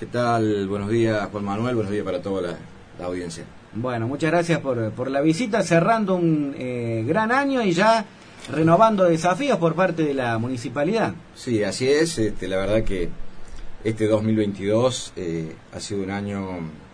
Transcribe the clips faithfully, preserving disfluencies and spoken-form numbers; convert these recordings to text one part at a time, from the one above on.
¿Qué tal? Buenos días, Juan Manuel, buenos días para toda la, la audiencia. Bueno, muchas gracias por, por la visita, cerrando un eh, gran año y ya renovando desafíos por parte de la municipalidad. Sí, así es. Este, la verdad que este dos mil veintidós eh, ha sido un año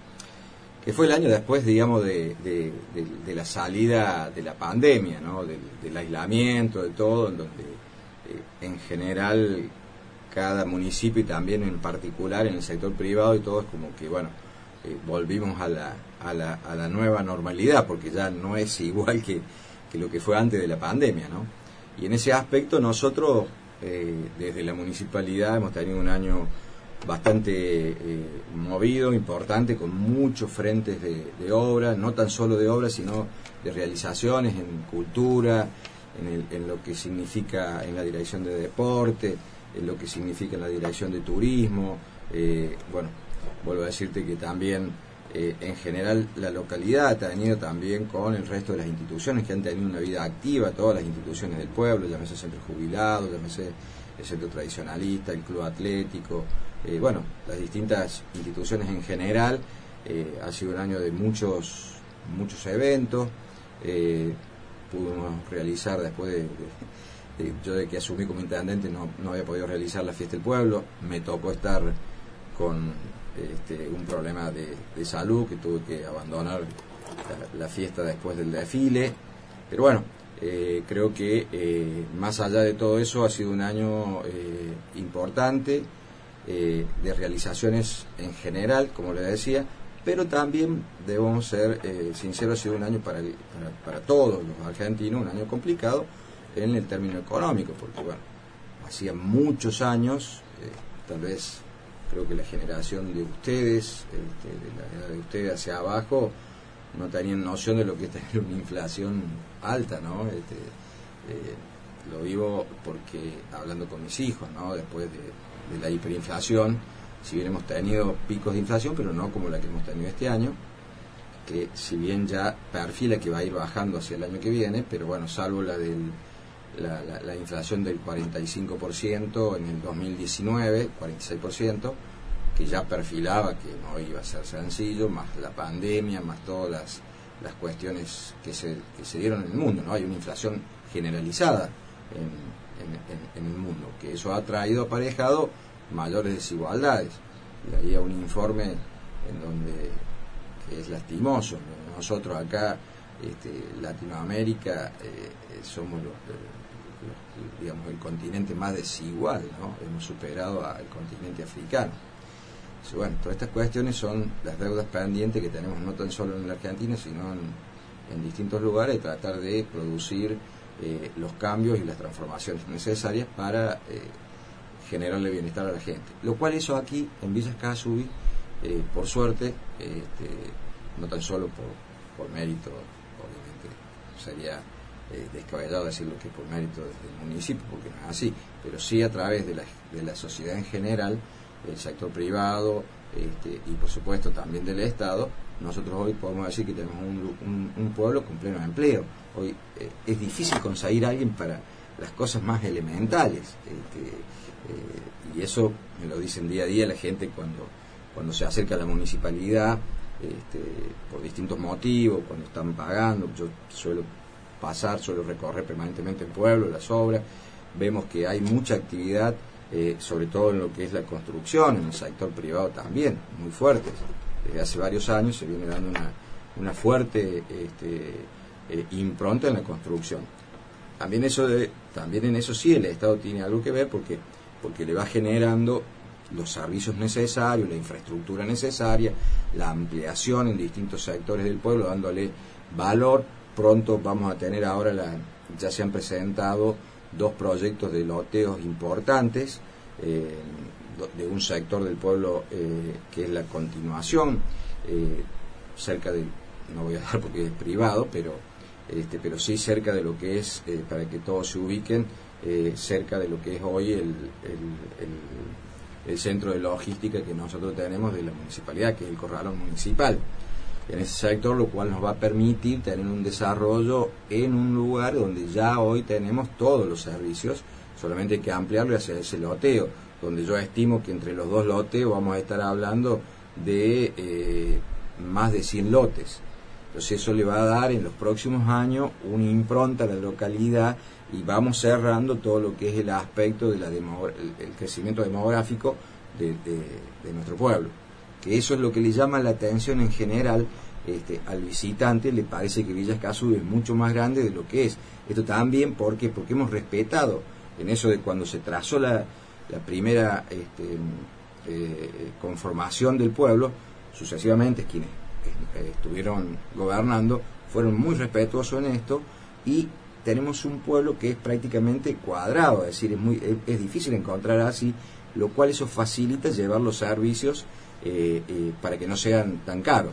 que fue el año después, digamos, de, de, de, de la salida de la pandemia, ¿no? Del, del aislamiento, de todo, en donde eh, en general cada municipio y también en particular en el sector privado y todo es como que, bueno, eh, volvimos a la, a, la, a la nueva normalidad, porque ya no es igual que, que lo que fue antes de la pandemia, ¿no? Y en ese aspecto nosotros, eh, desde la municipalidad, hemos tenido un año bastante eh, movido, importante, con muchos frentes de, de obra, no tan solo de obra, sino de realizaciones en cultura, en, el, en lo que significa en la dirección de deporte, en lo que significa en la dirección de turismo. Eh, bueno, vuelvo a decirte que también eh, en general la localidad ha tenido también con el resto de las instituciones que han tenido una vida activa, todas las instituciones del pueblo, llámese centro jubilado, llámese el centro tradicionalista, el club atlético, eh, bueno, las distintas instituciones en general. Eh, ha sido un año de muchos muchos eventos. Eh, pudimos realizar después de, de yo de que asumí como intendente no, no había podido realizar la fiesta del pueblo, me tocó estar con este, un problema de, de salud, que tuve que abandonar la, la fiesta después del desfile, pero bueno, eh, creo que eh, más allá de todo eso ha sido un año eh, importante eh, de realizaciones en general, como le decía, pero también debemos ser eh, sinceros, ha sido un año para, el, para, para todos los argentinos, un año complicado en el término económico, porque bueno, hacía muchos años, eh, tal vez creo que la generación de ustedes, este, de la edad de ustedes hacia abajo, no tenían noción de lo que es tener una inflación alta, ¿no? Este, eh, lo vivo porque hablando con mis hijos, ¿no? Después de, de la hiperinflación, si bien hemos tenido picos de inflación, pero no como la que hemos tenido este año, que si bien ya perfila que va a ir bajando hacia el año que viene, pero bueno, salvo la del La, la, la inflación del cuarenta y cinco por ciento en el dos mil diecinueve, cuarenta y seis por ciento, que ya perfilaba que no iba a ser sencillo, más la pandemia, más todas las, las cuestiones que se, que se dieron en el mundo, ¿no? Hay una inflación generalizada en, en, en, en el mundo, que eso ha traído aparejado mayores desigualdades. Y había un informe en donde que es lastimoso, ¿no? Nosotros acá, este, Latinoamérica, eh, somos los, los, digamos, el continente más desigual, ¿no? Hemos superado al continente africano. Entonces, bueno, todas estas cuestiones son las deudas pendientes que tenemos no tan solo en la Argentina, sino en, en distintos lugares, y tratar de producir eh, los cambios y las transformaciones necesarias para eh, generarle bienestar a la gente. Lo cual eso aquí, en Villa Escazú, eh, por suerte, este, no tan solo por, por mérito, obviamente sería eh, descabellado decirlo que por mérito del municipio, porque no es así, pero sí a través de la, de la sociedad en general, el sector privado, este, y por supuesto también del Estado, nosotros hoy podemos decir que tenemos un, un, un pueblo con pleno empleo. Hoy eh, es difícil conseguir a alguien para las cosas más elementales, este, eh, y eso me lo dicen día a día la gente cuando, cuando se acerca a la municipalidad, este, por distintos motivos, cuando están pagando. Yo suelo pasar, suelo recorrer permanentemente el pueblo, las obras, vemos que hay mucha actividad, eh, sobre todo en lo que es la construcción, en el sector privado también, muy fuertes. Desde hace varios años se viene dando una, una fuerte este, eh, impronta en la construcción. También eso de, también en eso sí el Estado tiene algo que ver, porque porque le va generando los servicios necesarios, la infraestructura necesaria, la ampliación en distintos sectores del pueblo, dándole valor. Pronto vamos a tener ahora, la, ya se han presentado dos proyectos de loteos importantes eh, de un sector del pueblo eh, que es la continuación, eh, cerca de, no voy a dar porque es privado, pero, este, pero sí cerca de lo que es, eh, para que todos se ubiquen, eh, cerca de lo que es hoy el, el, el, el centro de logística que nosotros tenemos de la municipalidad, que es el Corralón Municipal, en ese sector, lo cual nos va a permitir tener un desarrollo en un lugar donde ya hoy tenemos todos los servicios, solamente hay que ampliarlo y hacer ese loteo. donde yo estimo que entre los dos lotes vamos a estar hablando de eh, más de cien lotes. Entonces eso le va a dar en los próximos años una impronta a la localidad y vamos cerrando todo lo que es el aspecto de la demo, el, el crecimiento demográfico de, de, de nuestro pueblo. Que eso es lo que le llama la atención en general este, al visitante, le parece que Villa Escazú es mucho más grande de lo que es. Esto también porque, porque hemos respetado en eso de cuando se trazó la, la primera este, eh, conformación del pueblo, sucesivamente quienes eh, estuvieron gobernando fueron muy respetuosos en esto y tenemos un pueblo que es prácticamente cuadrado, es decir, es, muy, es, es difícil encontrar así, lo cual eso facilita llevar los servicios eh, eh, para que no sean tan caros.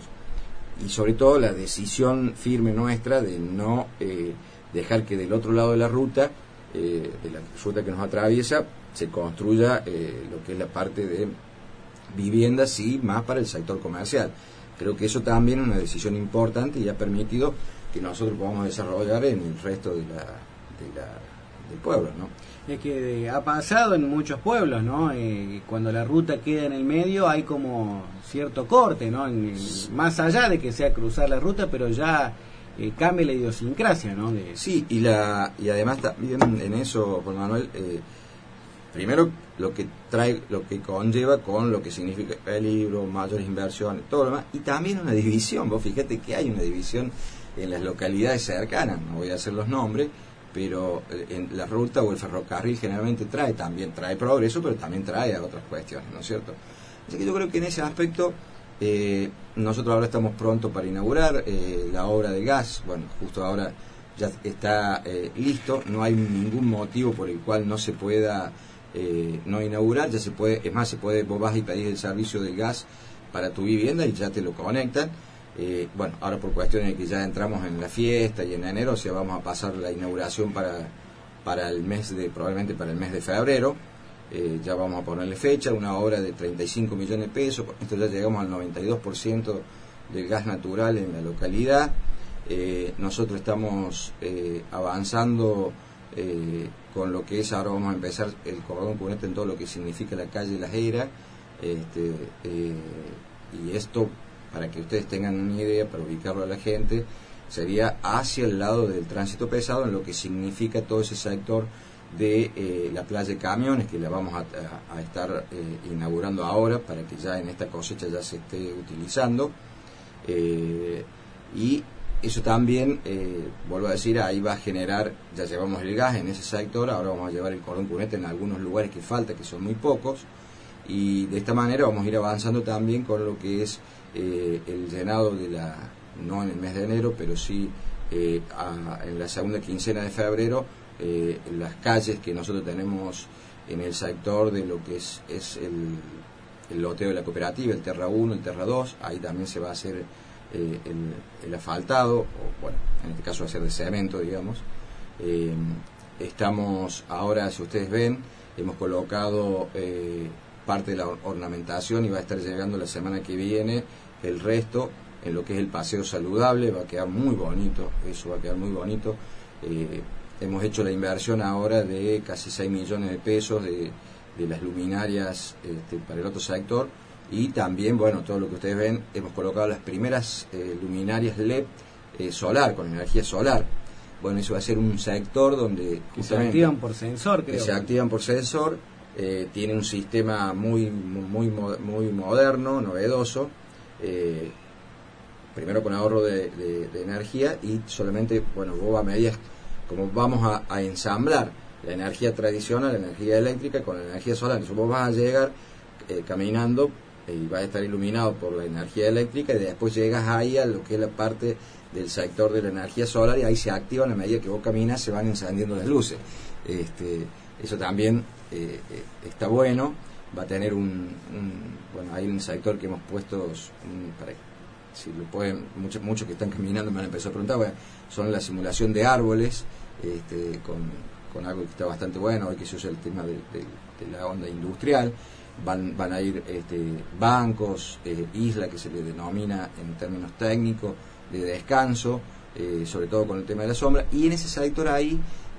Y sobre todo la decisión firme nuestra de no eh, dejar que del otro lado de la ruta, eh, de la ruta que nos atraviesa, se construya eh, lo que es la parte de viviendas y más para el sector comercial. Creo que eso también es una decisión importante y ha permitido que nosotros podamos desarrollar en el resto de la, de la, del pueblo, ¿no? Es que ha pasado en muchos pueblos, ¿no? Eh, cuando la ruta queda en el medio hay como cierto corte, ¿no? En, en, más allá de que sea cruzar la ruta, pero ya eh, cambia la idiosincrasia, ¿no? De... Sí, y la y además también en eso, Juan Manuel, eh, primero lo que trae, lo que conlleva con lo que significa el peligro, mayores inversiones, todo lo demás, y también una división. Vos fíjate que hay una división en las localidades cercanas, no voy a hacer los nombres, pero en la ruta o el ferrocarril generalmente trae también, trae progreso, pero también trae a otras cuestiones, ¿no es cierto? Así que yo creo que en ese aspecto eh, nosotros ahora estamos pronto para inaugurar eh, la obra de gas. Bueno, justo ahora ya está eh, listo, no hay ningún motivo por el cual no se pueda eh, no inaugurar, ya se puede, es más, se puede, vos vas y pedís el servicio del gas para tu vivienda y ya te lo conectan. Eh, bueno, ahora por cuestiones de que ya entramos en la fiesta y en enero, o sea, vamos a pasar la inauguración para, para el mes de, probablemente para el mes de febrero, eh, ya vamos a ponerle fecha, una obra de treinta y cinco millones de pesos, con esto ya llegamos al noventa y dos por ciento del gas natural en la localidad. Eh, nosotros estamos eh, avanzando eh, con lo que es, ahora vamos a empezar el cordón cuneta en todo lo que significa la calle Las Heras, este, eh, y esto, para que ustedes tengan una idea, para ubicarlo a la gente, sería hacia el lado del tránsito pesado, en lo que significa todo ese sector de eh, la playa de camiones, que la vamos a, a, a estar eh, inaugurando ahora, para que ya en esta cosecha ya se esté utilizando. Eh, y eso también, eh, vuelvo a decir, ahí va a generar, ya llevamos el gas en ese sector, ahora vamos a llevar el cordón cuneta en algunos lugares que falta, que son muy pocos, y de esta manera vamos a ir avanzando también con lo que es Eh, el llenado de la, no en el mes de enero, pero sí eh, a, en la segunda quincena de febrero, eh, las calles que nosotros tenemos en el sector de lo que es, es el, el loteo de la cooperativa, el Terra uno, el Terra dos, ahí también se va a hacer eh, el, el asfaltado, o bueno, en este caso va a ser de cemento, digamos. Eh, estamos ahora, si ustedes ven, hemos colocado eh, parte de la ornamentación y va a estar llegando la semana que viene el resto en lo que es el paseo saludable, va a quedar muy bonito, eso va a quedar muy bonito. Eh, hemos hecho la inversión ahora de casi seis millones de pesos de, de las luminarias este, para el otro sector, y también, bueno, todo lo que ustedes ven, hemos colocado las primeras eh, luminarias L E D eh, solar, con energía solar. Bueno, eso va a ser un sector donde que se activan por sensor, creo. Que se activan por sensor, eh, tiene un sistema muy, muy, muy moderno, novedoso, Eh, primero con ahorro de, de, de energía, y solamente, bueno, vos a medida como vamos a, a ensamblar la energía tradicional, la energía eléctrica con la energía solar, entonces vos vas a llegar eh, caminando eh, y vas a estar iluminado por la energía eléctrica, y después llegas ahí a lo que es la parte del sector de la energía solar, y ahí se activan a medida que vos caminas, se van encendiendo las luces. Este, eso también eh, eh, está bueno. Va a tener un, un bueno, hay un sector que hemos puesto un, para, si lo pueden, muchos muchos que están caminando me han empezado a preguntar, bueno, son la simulación de árboles, este, con, con algo que está bastante bueno, hoy que se usa el tema de, de, de la onda industrial. Van, van a ir este, bancos, eh, isla que se le denomina en términos técnicos, de descanso, eh, sobre todo con el tema de la sombra, y en ese sector ahí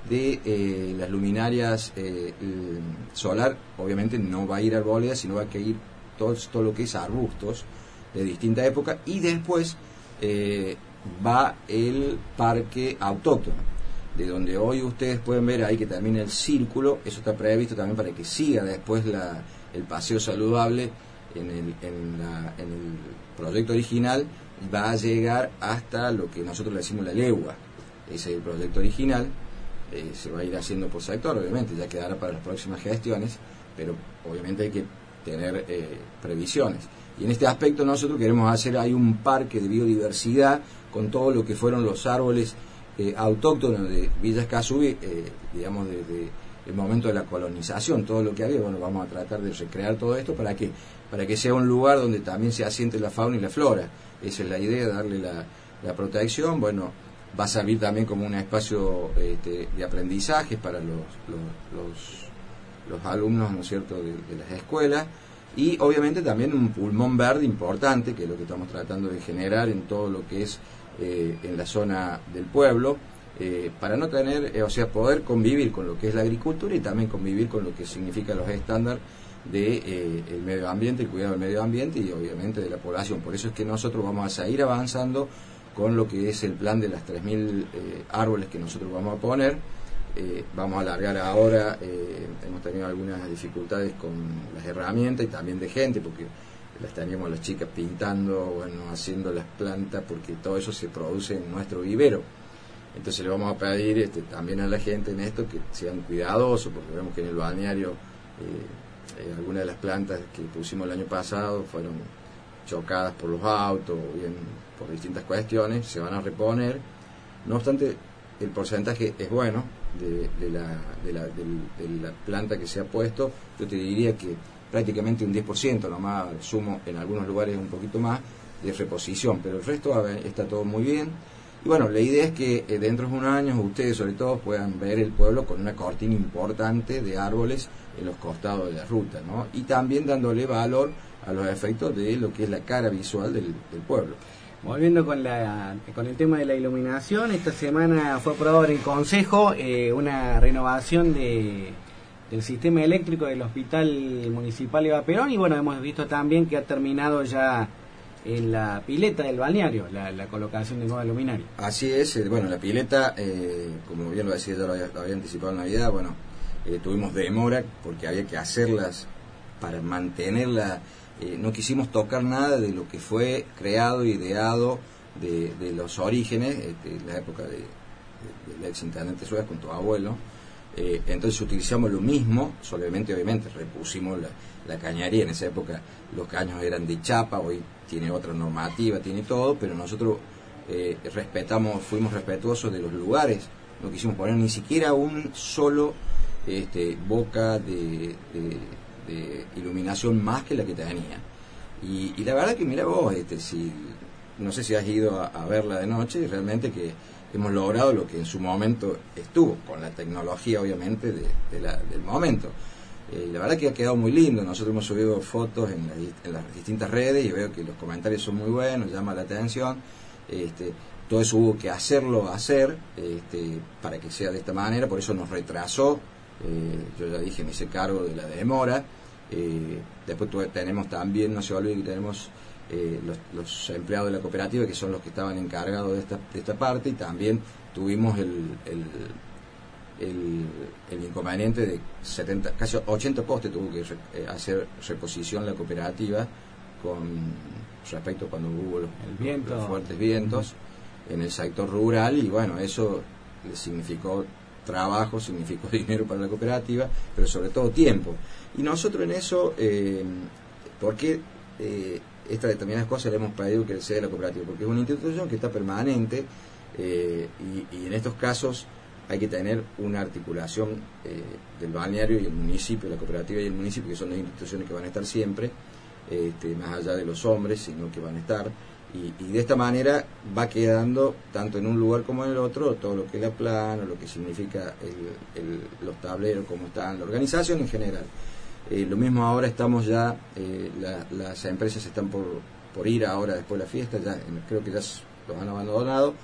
de eh, las luminarias eh, solar, obviamente no va a ir arboleda, sino va a ir todo, todo lo que es arbustos de distinta época, y después eh, va el parque autóctono, de donde hoy ustedes pueden ver ahí que termina el círculo. Eso está previsto también para que siga después la, el paseo saludable en el, en, la, en el proyecto original, va a llegar hasta lo que nosotros le decimos la legua. Ese es el proyecto original. Eh, se va a ir haciendo por sector, obviamente, ya quedará para las próximas gestiones, pero obviamente hay que tener eh, previsiones. Y en este aspecto nosotros queremos hacer ahí un parque de biodiversidad con todo lo que fueron los árboles eh, autóctonos de Villa Escazú, eh, digamos desde el momento de la colonización, todo lo que había. Bueno, vamos a tratar de recrear todo esto para que para que sea un lugar donde también se asiente la fauna y la flora. Esa es la idea, darle la, la protección. Bueno, va a servir también como un espacio este, de aprendizaje para los, los, los, los alumnos, ¿no es cierto?, de, de las escuelas, y obviamente también un pulmón verde importante, que es lo que estamos tratando de generar en todo lo que es eh, en la zona del pueblo, eh, para no tener, eh, o sea, poder convivir con lo que es la agricultura y también convivir con lo que significan los estándares de eh, el medio ambiente, el cuidado del medio ambiente y obviamente de la población. Por eso es que nosotros vamos a seguir avanzando con lo que es el plan de las tres mil eh, árboles que nosotros vamos a poner. Eh, vamos a alargar ahora, eh, hemos tenido algunas dificultades con las herramientas y también de gente, porque las teníamos las chicas pintando, bueno, haciendo las plantas, porque todo eso se produce en nuestro vivero. Entonces le vamos a pedir este, también a la gente en esto que sean cuidadosos, porque vemos que en el balneario eh, eh, algunas de las plantas que pusimos el año pasado fueron chocadas por los autos, o bien por distintas cuestiones, se van a reponer. No obstante, el porcentaje es bueno de, de, la, de, la, de, de la planta que se ha puesto. Yo te diría que prácticamente un diez por ciento nomás, sumo en algunos lugares un poquito más, de reposición, pero el resto está todo muy bien. Y bueno, la idea es que eh, dentro de unos años ustedes sobre todo puedan ver el pueblo con una cortina importante de árboles en los costados de la ruta, ¿no? Y también dándole valor a los efectos de lo que es la cara visual del, del pueblo. Volviendo con la con el tema de la iluminación, esta semana fue aprobado en el Consejo eh, una renovación de del sistema eléctrico del Hospital Municipal Eva Perón, y bueno, hemos visto también que ha terminado ya en la pileta del balneario la, la colocación de nueva luminaria. Así es, eh, bueno, la pileta, eh, como bien lo decía, yo lo había, lo había anticipado en Navidad, bueno, eh, tuvimos demora porque había que hacerlas para mantenerla. Eh, no quisimos tocar nada de lo que fue creado, ideado de, de los orígenes, este, la época de, de, del ex intendente Suárez con tu abuelo. Eh, entonces utilizamos lo mismo, solamente obviamente repusimos la, la cañería. En esa época los caños eran de chapa, hoy tiene otra normativa, tiene todo, pero nosotros eh, respetamos, fuimos respetuosos de los lugares, no quisimos poner ni siquiera un solo este, boca de, de, de iluminación más que la que tenía. Y, y la verdad que mira vos, este, si, no sé si has ido a, a verla de noche, realmente que hemos logrado lo que en su momento estuvo, con la tecnología obviamente de, de la, del momento. Eh, la verdad que ha quedado muy lindo. Nosotros hemos subido fotos en, la, en las distintas redes y veo que los comentarios son muy buenos, llama la atención. Este, todo eso hubo que hacerlo hacer este, para que sea de esta manera, por eso nos retrasó. Eh, yo ya dije, me hice cargo de la demora. Eh, después tuve, tenemos también, no se olvide que tenemos eh, los, los empleados de la cooperativa que son los que estaban encargados de esta, de esta parte, y también tuvimos el, el, el, el inconveniente de setenta, casi ochenta postes tuvo que re, eh, hacer reposición la cooperativa con respecto a cuando hubo los, el viento. los fuertes vientos uh-huh. en el sector rural, y bueno, eso le significó trabajo, significó dinero para la cooperativa, pero sobre todo tiempo. Y nosotros en eso, eh, ¿por qué eh, estas determinadas cosas le hemos pedido que sea la cooperativa? Porque es una institución que está permanente eh, y, y en estos casos hay que tener una articulación eh, del balneario y el municipio, la cooperativa y el municipio, que son las instituciones que van a estar siempre, este, más allá de los hombres, sino que van a estar. Y, y de esta manera va quedando, tanto en un lugar como en el otro, todo lo que es la plana, lo que significa el, el, los tableros, cómo están, la organización en general. Eh, lo mismo ahora estamos ya, eh, la, las empresas están por, por ir ahora después de la fiesta, ya creo que ya los han abandonado,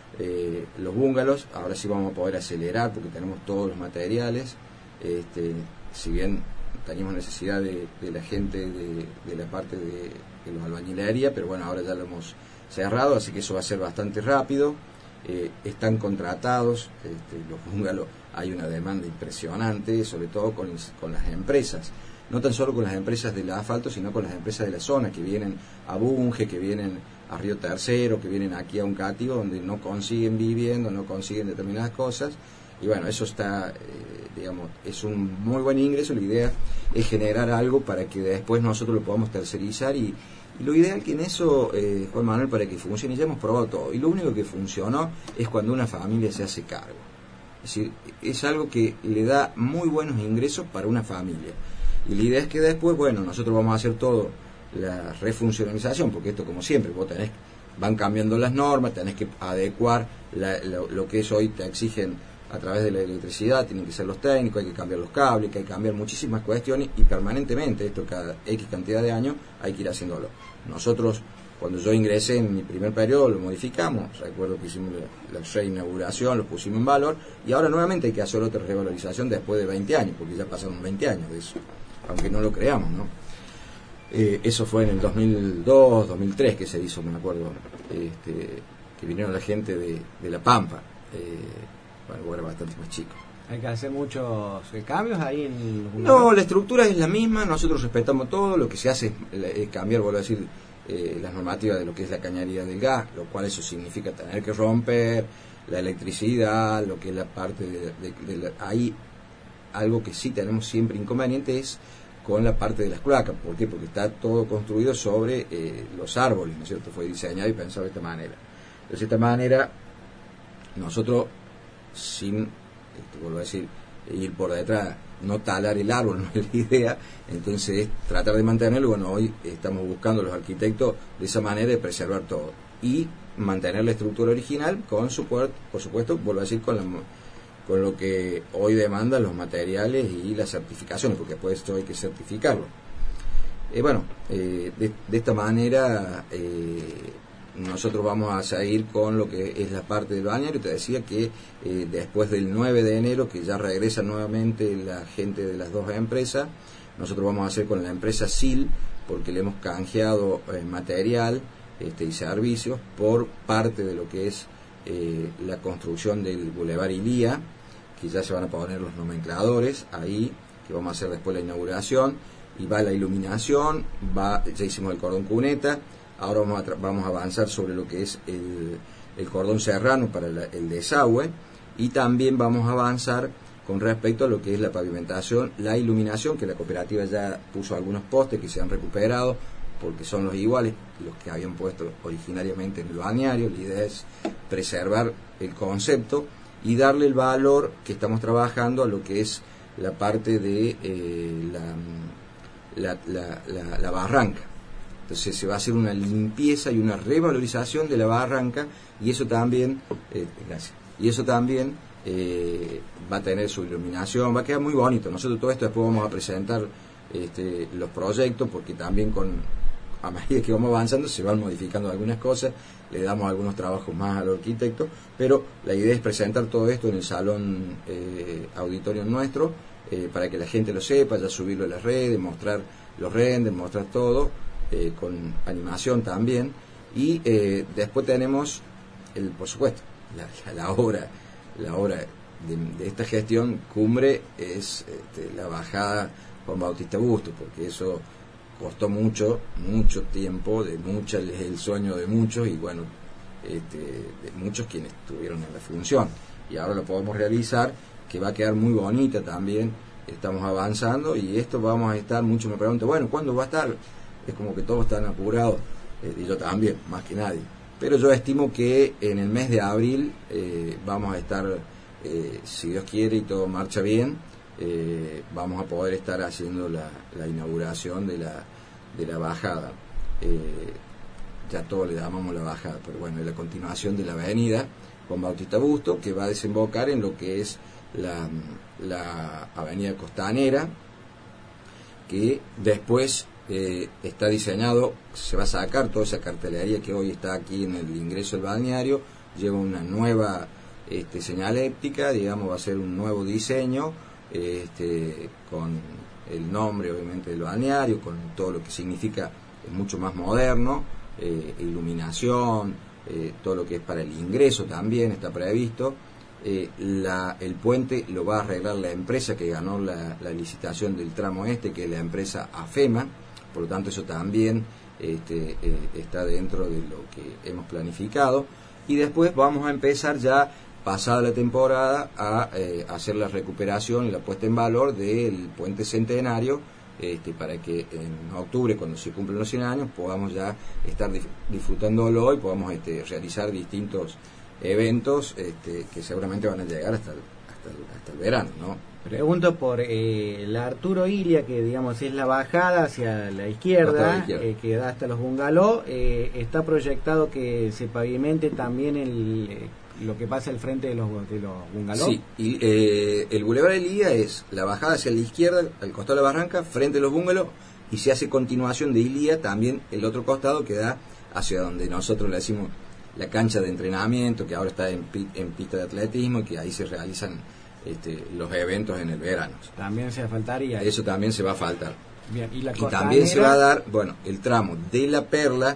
eh, los búngalos. Ahora sí vamos a poder acelerar porque tenemos todos los materiales. Este, si bien teníamos necesidad de, de la gente de, de la parte de, de los albañilería, pero bueno, ahora ya lo hemos cerrado, así que eso va a ser bastante rápido. Eh, están contratados este, los búngalos, hay una demanda impresionante, sobre todo con, con las empresas, no tan solo con las empresas del asfalto, sino con las empresas de la zona que vienen a Bunge, que vienen a Río Tercero, que vienen aquí a Uncativo, donde no consiguen vivienda, no consiguen determinadas cosas. Y bueno, eso está, eh, digamos, es un muy buen ingreso. La idea es generar algo para que después nosotros lo podamos tercerizar y, y lo ideal que en eso, eh, Juan Manuel, para que funcione, ya hemos probado todo. Y lo único que funcionó es cuando una familia se hace cargo. Es decir, es algo que le da muy buenos ingresos para una familia. Y la idea es que después, bueno, nosotros vamos a hacer todo, la refuncionalización, porque esto, como siempre, vos tenés, van cambiando las normas, tenés que adecuar la, lo, lo que es hoy te exigen a través de la electricidad, tienen que ser los técnicos, hay que cambiar los cables, que hay que cambiar muchísimas cuestiones y permanentemente, esto cada X cantidad de años, hay que ir haciéndolo. Nosotros, cuando yo ingresé en mi primer periodo, lo modificamos, recuerdo que hicimos la, la reinauguración, lo pusimos en valor, y ahora nuevamente hay que hacer otra revalorización después de veinte años, porque ya pasaron veinte años de eso, aunque no lo creamos, ¿no? Eh, eso fue en el dos mil dos, dos mil tres que se hizo, me acuerdo, este, que vinieron la gente de, de La Pampa, eh, bueno, era bastante más chico. ¿Hay que hacer muchos cambios ahí en...? No, la estructura es la misma, nosotros respetamos todo, lo que se hace es, es cambiar, vuelvo a decir, eh, las normativas de lo que es la cañería del gas, lo cual eso significa tener que romper la electricidad, lo que es la parte de, de, de la, ahí algo que sí tenemos siempre inconveniente es con la parte de las cloacas. ¿Por qué? Porque está todo construido sobre eh, los árboles, ¿no es cierto? Fue diseñado y pensado de esta manera. Entonces, de esta manera, nosotros, sin, este, vuelvo a decir, ir por detrás, no talar el árbol, no es la idea, entonces es tratar de mantenerlo. Bueno, hoy estamos buscando los arquitectos de esa manera de preservar todo y mantener la estructura original con su, por supuesto, vuelvo a decir, con la... con lo que hoy demandan los materiales y las certificaciones, porque después esto hay que certificarlo. Eh, bueno, eh, de, de esta manera eh, nosotros vamos a seguir con lo que es la parte del balneario. Te decía que eh, después del nueve de enero, que ya regresa nuevamente la gente de las dos empresas, nosotros vamos a hacer con la empresa S I L, porque le hemos canjeado eh, material este, y servicios por parte de lo que es eh, la construcción del Boulevard Ilía, que ya se van a poner los nomencladores ahí, que vamos a hacer después la inauguración, y va la iluminación, va, ya hicimos el cordón cuneta, ahora vamos a, vamos a avanzar sobre lo que es el, el cordón serrano para la, el desagüe, y también vamos a avanzar con respecto a lo que es la pavimentación, la iluminación, que la cooperativa ya puso algunos postes que se han recuperado, porque son los iguales, los que habían puesto originariamente en el balneario. La idea es preservar el concepto y darle el valor que estamos trabajando a lo que es la parte de eh, la, la, la, la, la barranca. Entonces se va a hacer una limpieza y una revalorización de la barranca, y eso también, eh, gracias, y eso también eh, va a tener su iluminación, va a quedar muy bonito. Nosotros todo esto después vamos a presentar este, los proyectos, porque también con a medida que vamos avanzando se van modificando algunas cosas, le damos algunos trabajos más al arquitecto, pero la idea es presentar todo esto en el salón eh, auditorio nuestro, eh, para que la gente lo sepa, ya subirlo a las redes, mostrar los renders, mostrar todo, eh, con animación también, y eh, después tenemos, el por supuesto, la, la, la obra, la obra de, de esta gestión cumbre es este, la bajada Juan Bautista Bustos, porque eso costó mucho, mucho tiempo, de mucha, es el sueño de muchos, y bueno, este, de muchos quienes estuvieron en la función, y ahora lo podemos realizar, que va a quedar muy bonita también. Estamos avanzando, y esto vamos a estar, muchos me preguntan, bueno, ¿cuándo va a estar? Es como que todos están apurados, eh, y yo también, más que nadie, pero yo estimo que en el mes de abril eh, vamos a estar, eh, si Dios quiere y todo marcha bien, Eh, vamos a poder estar haciendo la, la inauguración de la, de la bajada. Eh, ya todo le llamamos la bajada, pero bueno, es la continuación de la avenida Juan Bautista Bustos, que va a desembocar en lo que es la, la avenida Costanera, que después eh, está diseñado, se va a sacar toda esa cartelería que hoy está aquí en el ingreso del balneario, lleva una nueva este, señalética, digamos, va a ser un nuevo diseño, este, con el nombre obviamente del balneario, con todo lo que significa, es mucho más moderno, eh, iluminación, eh, todo lo que es para el ingreso también está previsto. Eh, la, el puente lo va a arreglar la empresa que ganó la, la licitación del tramo este, que es la empresa AFEMA, por lo tanto eso también este, eh, está dentro de lo que hemos planificado, y después vamos a empezar ya, pasada la temporada, a eh, hacer la recuperación y la puesta en valor del puente centenario, este, para que en octubre, cuando se cumplen los cien años, podamos ya estar dif disfrutándolo y podamos este, realizar distintos eventos este, que seguramente van a llegar hasta el, hasta el, hasta el verano, ¿no? Pregunto por eh, la Arturo Illia, que digamos es la bajada hacia la izquierda, la izquierda. Eh, que da hasta los bungalows. Eh, está proyectado que se pavimente también el, eh, lo que pasa al frente de los, de los bungalows. Sí, y, eh, el Boulevard Illia es la bajada hacia la izquierda, al costado de la barranca, frente a los bungalows, y se hace continuación de Illia también el otro costado que da hacia donde nosotros le decimos la cancha de entrenamiento, que ahora está en, en pista de atletismo, y que ahí se realizan este, los eventos en el verano. También se faltaría. Eso también se va a faltar. Bien, y, la y también se va a dar, bueno, el tramo de la Perla,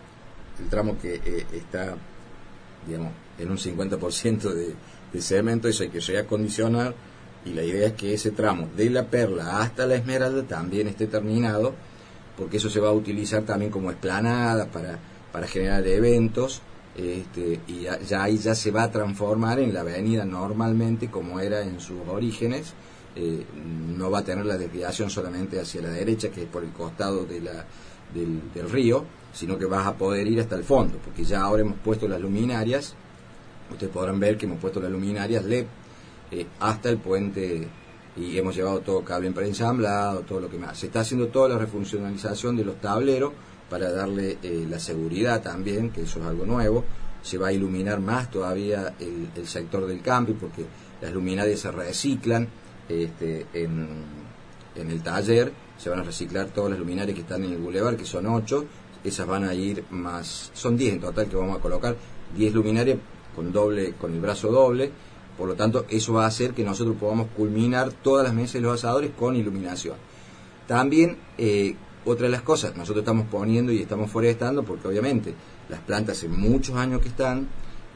el tramo que eh, está, digamos, en un cincuenta por ciento de, de cemento, eso hay que reacondicionar, y la idea es que ese tramo de la Perla hasta la Esmeralda también esté terminado, porque eso se va a utilizar también como explanada para, para generar eventos. Este, y ya, ya ahí ya se va a transformar en la avenida normalmente como era en sus orígenes. Eh, no va a tener la desviación solamente hacia la derecha, que es por el costado de la, del, del río, sino que vas a poder ir hasta el fondo, porque ya ahora hemos puesto las luminarias. Ustedes podrán ver que hemos puesto las luminarias L E D eh, hasta el puente, y hemos llevado todo cable preensamblado, todo lo que más. Se está haciendo toda la refuncionalización de los tableros para darle eh, la seguridad también, que eso es algo nuevo. Se va a iluminar más todavía el, el sector del camping, porque las luminarias se reciclan este, en, en el taller. Se van a reciclar todas las luminarias que están en el bulevar, que son ocho. Esas van a ir más, son diez en total que vamos a colocar, diez luminarias con doble, con el brazo doble. Por lo tanto, eso va a hacer que nosotros podamos culminar todas las mesas de los asadores con iluminación. También eh, otra de las cosas, nosotros estamos poniendo y estamos forestando, porque obviamente las plantas hace muchos años que están,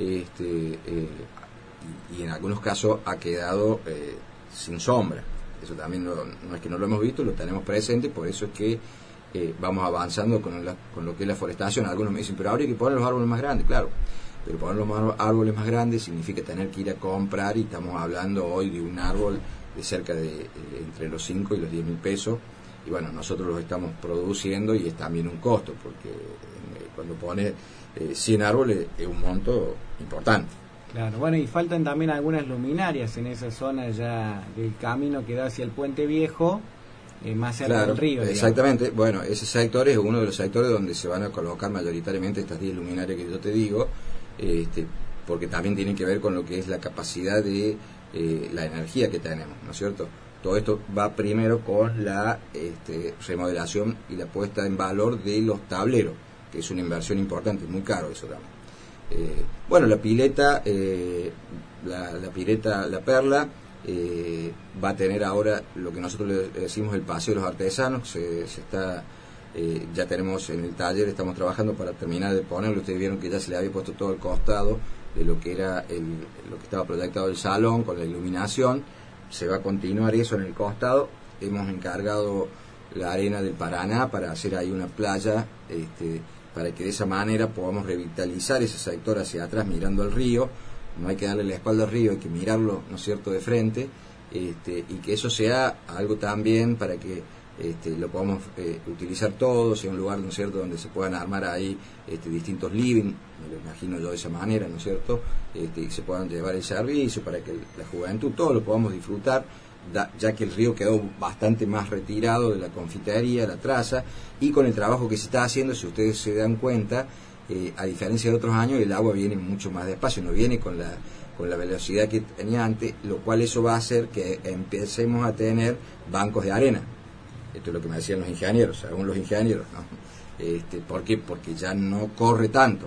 este, eh, y, y en algunos casos ha quedado eh, sin sombra. Eso también no, no es que no lo hemos visto, lo tenemos presente, por eso es que eh, vamos avanzando con, la, con lo que es la forestación. Algunos me dicen, pero ahora hay que poner los árboles más grandes, claro, pero poner los árboles más grandes significa tener que ir a comprar, y estamos hablando hoy de un árbol de cerca de eh, entre los cinco y los diez mil pesos. Y bueno, nosotros los estamos produciendo y es también un costo, porque eh, cuando pone eh, cien árboles es un monto importante. Claro, bueno, y faltan también algunas luminarias en esa zona ya del camino que da hacia el Puente Viejo, eh, más cerca claro, del río. Exactamente, digamos. Bueno, ese sector es uno de los sectores donde se van a colocar mayoritariamente estas diez luminarias que yo te digo, este, porque también tienen que ver con lo que es la capacidad de eh, la energía que tenemos, ¿no es cierto? Todo esto va primero con la este, remodelación y la puesta en valor de los tableros, que es una inversión importante, muy caro eso también. Eh, bueno, la pileta, eh, la, la pileta La Perla, eh, va a tener ahora lo que nosotros le decimos el paseo de los artesanos. Se, se está, eh, ya tenemos en el taller, estamos trabajando para terminar de ponerlo. Ustedes vieron que ya se le había puesto todo el costado de lo que era el, lo que estaba proyectado el salón con la iluminación. Se va a continuar eso en el costado. Hemos encargado la arena del Paraná para hacer ahí una playa, este, para que de esa manera podamos revitalizar ese sector hacia atrás mirando al río. No hay que darle la espalda al río, hay que mirarlo, ¿no es cierto?, de frente, este, y que eso sea algo también para que este, lo podamos eh, utilizar todos, sea un lugar, ¿no es cierto?, donde se puedan armar ahí este, distintos living, me lo imagino yo de esa manera, ¿no es cierto?, este, y se puedan llevar el servicio para que la juventud, todos lo podamos disfrutar, da, ya que el río quedó bastante más retirado de la confitería, la traza, y con el trabajo que se está haciendo, si ustedes se dan cuenta, eh, a diferencia de otros años, el agua viene mucho más despacio, no viene con la con la velocidad que tenía antes, lo cual eso va a hacer que empecemos a tener bancos de arena. Esto es lo que me decían los ingenieros, según los ingenieros, ¿no? Este, ¿por qué? Porque ya no corre tanto.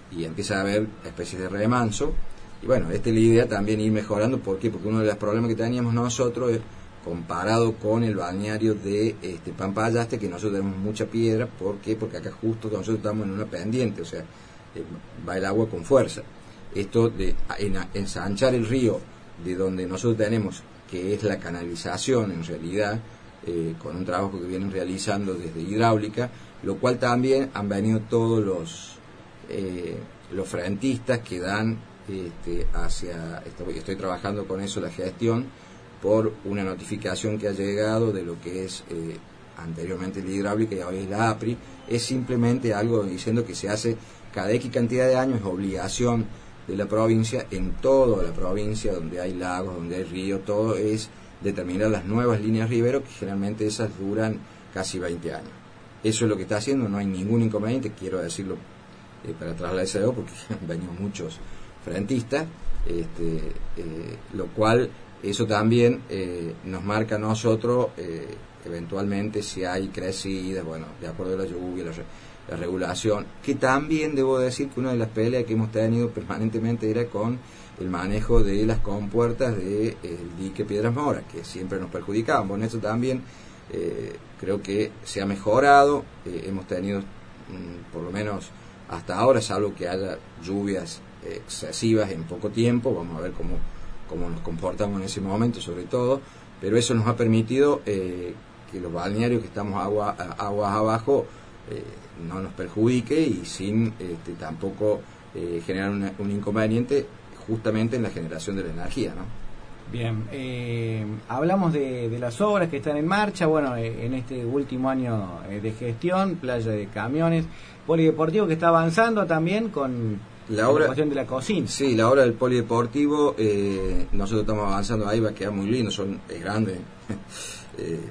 y empieza a haber especies de remanso. Y bueno, esta es la idea también, ir mejorando. ¿Por qué? Porque uno de los problemas que teníamos nosotros es, comparado con el balneario de este, Pampayaste, que nosotros tenemos mucha piedra. ¿Por qué? Porque acá justo nosotros estamos en una pendiente, o sea, eh, va el agua con fuerza. Esto de en, ensanchar el río de donde nosotros tenemos, que es la canalización en realidad, eh, con un trabajo que vienen realizando desde hidráulica, lo cual también han venido todos los eh, los frentistas que dan este, hacia, estoy, estoy trabajando con eso, la gestión, por una notificación que ha llegado de lo que es eh, anteriormente la hidráulica y ahora es la APRI. Es simplemente algo diciendo que se hace cada X cantidad de años, es obligación de la provincia, en toda la provincia donde hay lagos, donde hay ríos, todo es determinar las nuevas líneas riberos, que generalmente esas duran casi veinte años. Eso es lo que está haciendo, no hay ningún inconveniente, quiero decirlo eh, para trasladar ese dedo, porque han venido muchos frentistas, este, eh, lo cual eso también eh, nos marca a nosotros eh, eventualmente si hay crecidas, bueno, de acuerdo a la lluvia, la, la regulación, que también debo decir que una de las peleas que hemos tenido permanentemente era con el manejo de las compuertas del de, dique Piedras Moras, que siempre nos perjudicaban. Bueno, eso también eh, creo que se ha mejorado, eh, hemos tenido mmm, por lo menos hasta ahora, salvo que haya lluvias excesivas en poco tiempo, vamos a ver cómo, cómo nos comportamos en ese momento sobre todo, pero eso nos ha permitido eh, que los balnearios que estamos agua, aguas abajo eh, no nos perjudique y sin este, tampoco eh, generar una, un inconveniente justamente en la generación de la energía, ¿no? Bien, eh, hablamos de, de las obras que están en marcha, bueno, eh, en este último año eh, de gestión, playa de camiones, polideportivo que está avanzando también con la, obra, la cuestión de la cocina. Sí, la obra del polideportivo, eh, nosotros estamos avanzando ahí, va a quedar muy lindo, son, es grande. eh,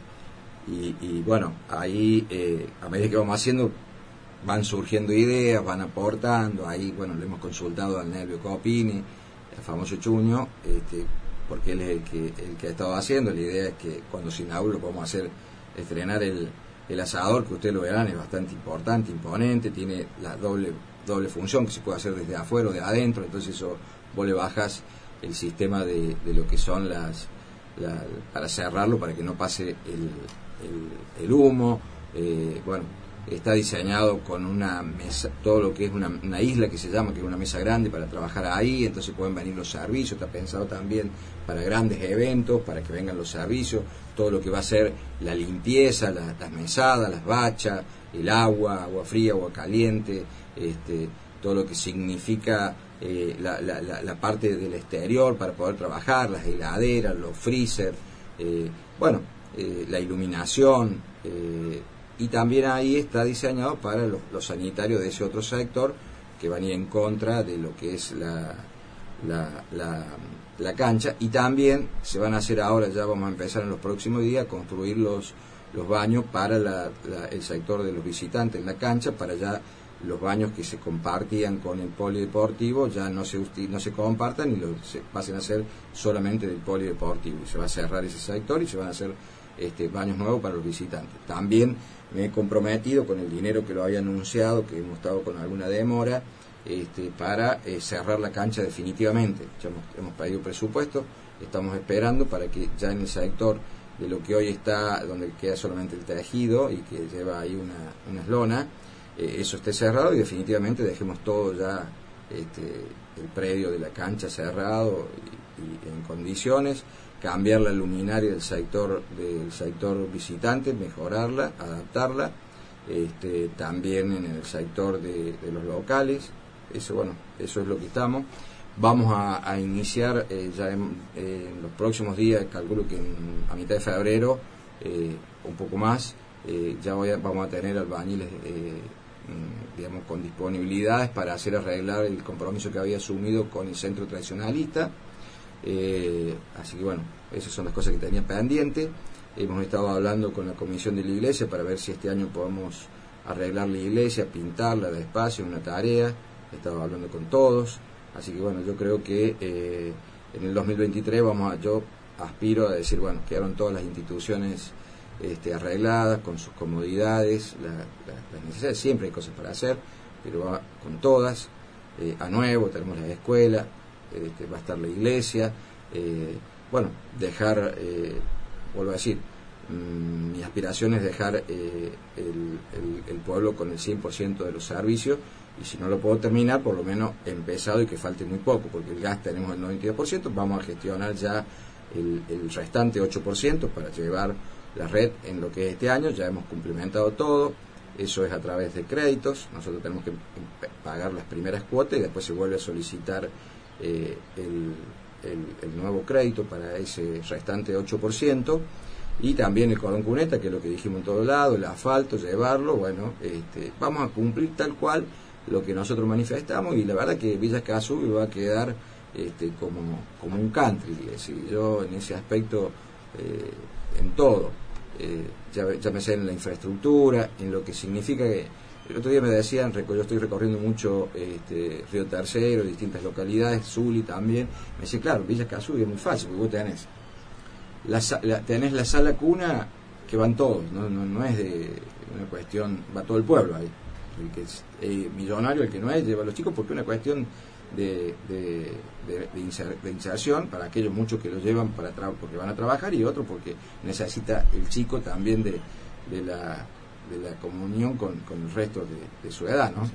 y, y bueno, ahí eh, a medida que vamos haciendo, van surgiendo ideas, van aportando, ahí bueno, le hemos consultado al Nervio Copini, el famoso Chuño, este, porque él es el que el que ha estado haciendo. La idea es que cuando se inaugure lo podemos hacer, estrenar el, el asador, que ustedes lo verán, es bastante importante, imponente, tiene la doble doble función, que se puede hacer desde afuera o de adentro, entonces eso vos le bajas el sistema de, de lo que son las, la, para cerrarlo, para que no pase el, el, el humo, eh, bueno, está diseñado con una mesa, todo lo que es una, una isla que se llama, que es una mesa grande para trabajar ahí, entonces pueden venir los servicios, está pensado también para grandes eventos, para que vengan los servicios, todo lo que va a ser la limpieza, la, las mesadas, las bachas, el agua, agua fría, agua caliente, este, todo lo que significa eh, la, la, la, la parte del exterior para poder trabajar, las heladeras, los freezer, eh, bueno, eh, la iluminación, eh, y también ahí está diseñado para los, los sanitarios de ese otro sector que van a ir en contra de lo que es la, la, la, la cancha, y también se van a hacer ahora, ya vamos a empezar en los próximos días, a construir los, los baños para la, la, el sector de los visitantes en la cancha, para ya los baños que se compartían con el polideportivo ya no se no se compartan y lo, se pasen a ser solamente del polideportivo, y se va a cerrar ese sector y se van a hacer este, baños nuevos para los visitantes. También me he comprometido con el dinero que lo había anunciado, que hemos estado con alguna demora, este, para eh, cerrar la cancha definitivamente. Ya hemos, hemos pedido presupuesto, estamos esperando para que ya en el sector de lo que hoy está, donde queda solamente el tejido y que lleva ahí una, unas lonas, eh, eso esté cerrado y definitivamente dejemos todo ya, este, el predio de la cancha cerrado y, y en condiciones, cambiar la luminaria del sector del sector visitante, mejorarla, adaptarla, este, también en el sector de, de los locales. Eso, bueno, eso es lo que estamos. Vamos a, a iniciar eh, ya en, eh, en los próximos días, calculo que en, a mitad de febrero, eh, un poco más, eh, ya voy a, vamos a tener albañiles, eh, digamos, con disponibilidades para hacer arreglar el compromiso que había asumido con el centro tradicionalista. Eh, así que bueno, esas son las cosas que tenía pendiente. Hemos estado hablando con la comisión de la iglesia para ver si este año podemos arreglar la iglesia, pintarla de espacio, una tarea. He estado hablando con todos, así que bueno, yo creo que eh, en el dos mil veintitrés vamos a, yo aspiro a decir, bueno, quedaron todas las instituciones este, arregladas, con sus comodidades, la, la, las necesidades, siempre hay cosas para hacer, pero va con todas. eh, a nuevo, tenemos la escuela, este, va a estar la iglesia, eh, bueno, dejar, eh, vuelvo a decir, mmm, mi aspiración es dejar eh, el, el, el pueblo con el cien por ciento de los servicios, y si no lo puedo terminar, por lo menos empezado y que falte muy poco, porque el gas tenemos el noventa y dos por ciento, vamos a gestionar ya el, el restante ocho por ciento para llevar la red en lo que es este año. Ya hemos cumplimentado todo, eso es a través de créditos, nosotros tenemos que pagar las primeras cuotas y después se vuelve a solicitar eh, el, el, el nuevo crédito para ese restante ocho por ciento. Y también el cordón cuneta, que es lo que dijimos en todo lado, el asfalto, llevarlo, bueno, este, vamos a cumplir tal cual lo que nosotros manifestamos, y la verdad que Villa Escazú va a quedar este, como, como un country. Es decir, yo en ese aspecto, eh, en todo, eh, ya, ya me sé en la infraestructura, en lo que significa que el otro día me decían, yo estoy recorriendo mucho este, Río Tercero, distintas localidades, Zuli también, me dice, claro, Villa Escazú es muy fácil, porque vos tenés la, la, tenés la sala cuna que van todos, no, no, no es de una cuestión, va todo el pueblo ahí. El que es eh, millonario, el que no es, lleva a los chicos, porque es una cuestión de, de, de, de, inser, de inserción para aquellos muchos que lo llevan para tra porque van a trabajar, y otro porque necesita el chico también de, de, la, de la comunión con, con el resto de, de su edad, ¿no?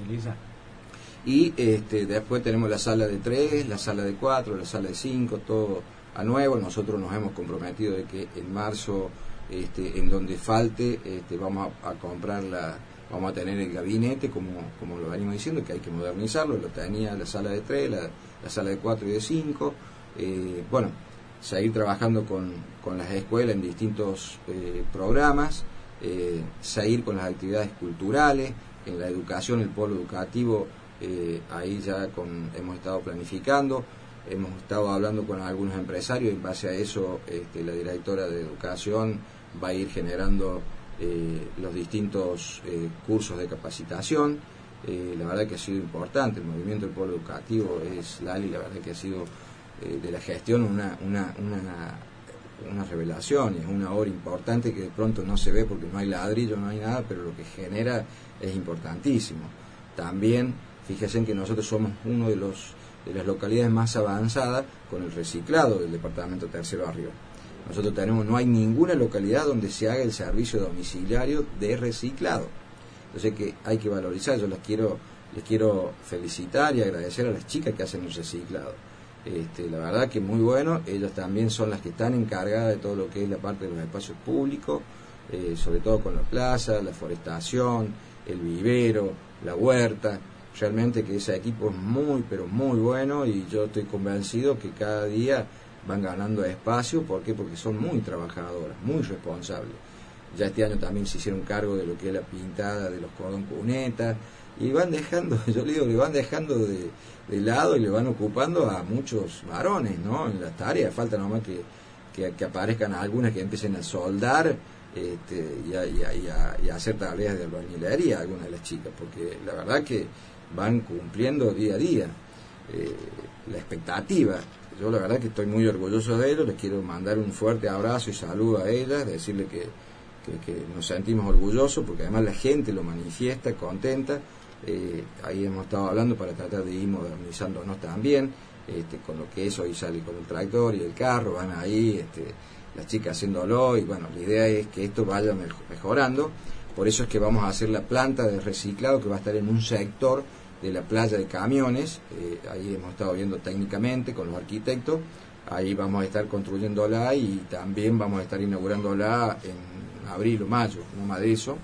Y este, después tenemos la sala de tres, la sala de cuatro, la sala de cinco, todo a nuevo. Nosotros nos hemos comprometido de que en marzo, este, en donde falte, este, vamos a, a comprar la vamos a tener el gabinete, como, como lo venimos diciendo, que hay que modernizarlo. Lo tenía la sala de tres, la, la sala de cuatro y de cinco. Eh, bueno, seguir trabajando con, con las escuelas en distintos eh, programas, eh, seguir con las actividades culturales, en la educación, el polo educativo, eh, ahí ya con, hemos estado planificando, hemos estado hablando con algunos empresarios, y en base a eso este, la directora de educación va a ir generando Eh, los distintos eh, cursos de capacitación. Eh, la verdad que ha sido importante el movimiento del pueblo educativo, es Lali, la verdad que ha sido eh, de la gestión una, una, una, una revelación, es una obra importante que de pronto no se ve porque no hay ladrillo, no hay nada, pero lo que genera es importantísimo. También fíjense en que nosotros somos uno de los de las localidades más avanzadas con el reciclado del departamento Tercero Arriba. Nosotros tenemos, no hay ninguna localidad donde se haga el servicio domiciliario de reciclado. Entonces que hay que valorizar. Yo les quiero, les quiero felicitar y agradecer a las chicas que hacen el reciclado. Este, la verdad que muy bueno. Ellas también son las que están encargadas de todo lo que es la parte de los espacios públicos, eh, sobre todo con la plaza, la forestación, el vivero, la huerta. Realmente que ese equipo es muy, pero muy bueno, y yo estoy convencido que cada día van ganando espacio. ¿Por qué? Porque son muy trabajadoras, muy responsables. Ya este año también se hicieron cargo de lo que es la pintada de los cordón cunetas, y van dejando, yo le digo, le van dejando de, de lado y le van ocupando a muchos varones, ¿no? En las tareas, falta nomás que, que, que aparezcan algunas que empiecen a soldar este, y, a, y, a, y, a, y a hacer tareas de albañilería, algunas de las chicas, porque la verdad que van cumpliendo día a día eh, la expectativa. Yo la verdad que estoy muy orgulloso de ellos, les quiero mandar un fuerte abrazo y saludo a ellas, decirles que, que, que nos sentimos orgullosos, porque además la gente lo manifiesta, contenta. Eh, ahí hemos estado hablando para tratar de ir modernizándonos también, este, con lo que es hoy sale con el tractor y el carro, van ahí este, las chicas haciéndolo, y bueno, la idea es que esto vaya mejorando. Por eso es que vamos a hacer la planta de reciclado, que va a estar en un sector de la playa de Camiones. Eh, ahí hemos estado viendo técnicamente con los arquitectos, ahí vamos a estar construyéndola, y también vamos a estar inaugurándola en abril o mayo, no más de eso.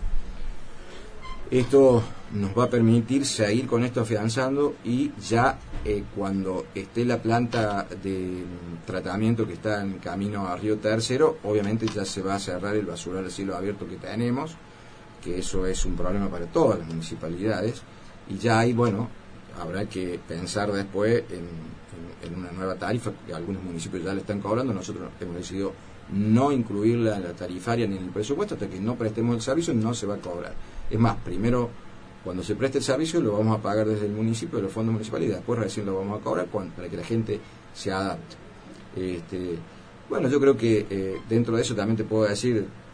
Esto nos va a permitir seguir con esto afianzando, y ya eh, cuando esté la planta de tratamiento que está en camino a Río Tercero, obviamente ya se va a cerrar el basural a cielo abierto que tenemos, que eso es un problema para todas las municipalidades. Y ya ahí, bueno, habrá que pensar después en, en, en una nueva tarifa, que algunos municipios ya le están cobrando. Nosotros hemos decidido no incluirla en la tarifaria ni en el presupuesto. Hasta que no prestemos el servicio no se va a cobrar. Es más, primero, cuando se preste el servicio lo vamos a pagar desde el municipio, de los fondos municipales, y después recién lo vamos a cobrar cuando, para que la gente se adapte. Este, bueno, yo creo que eh, dentro de eso también te puedo decir,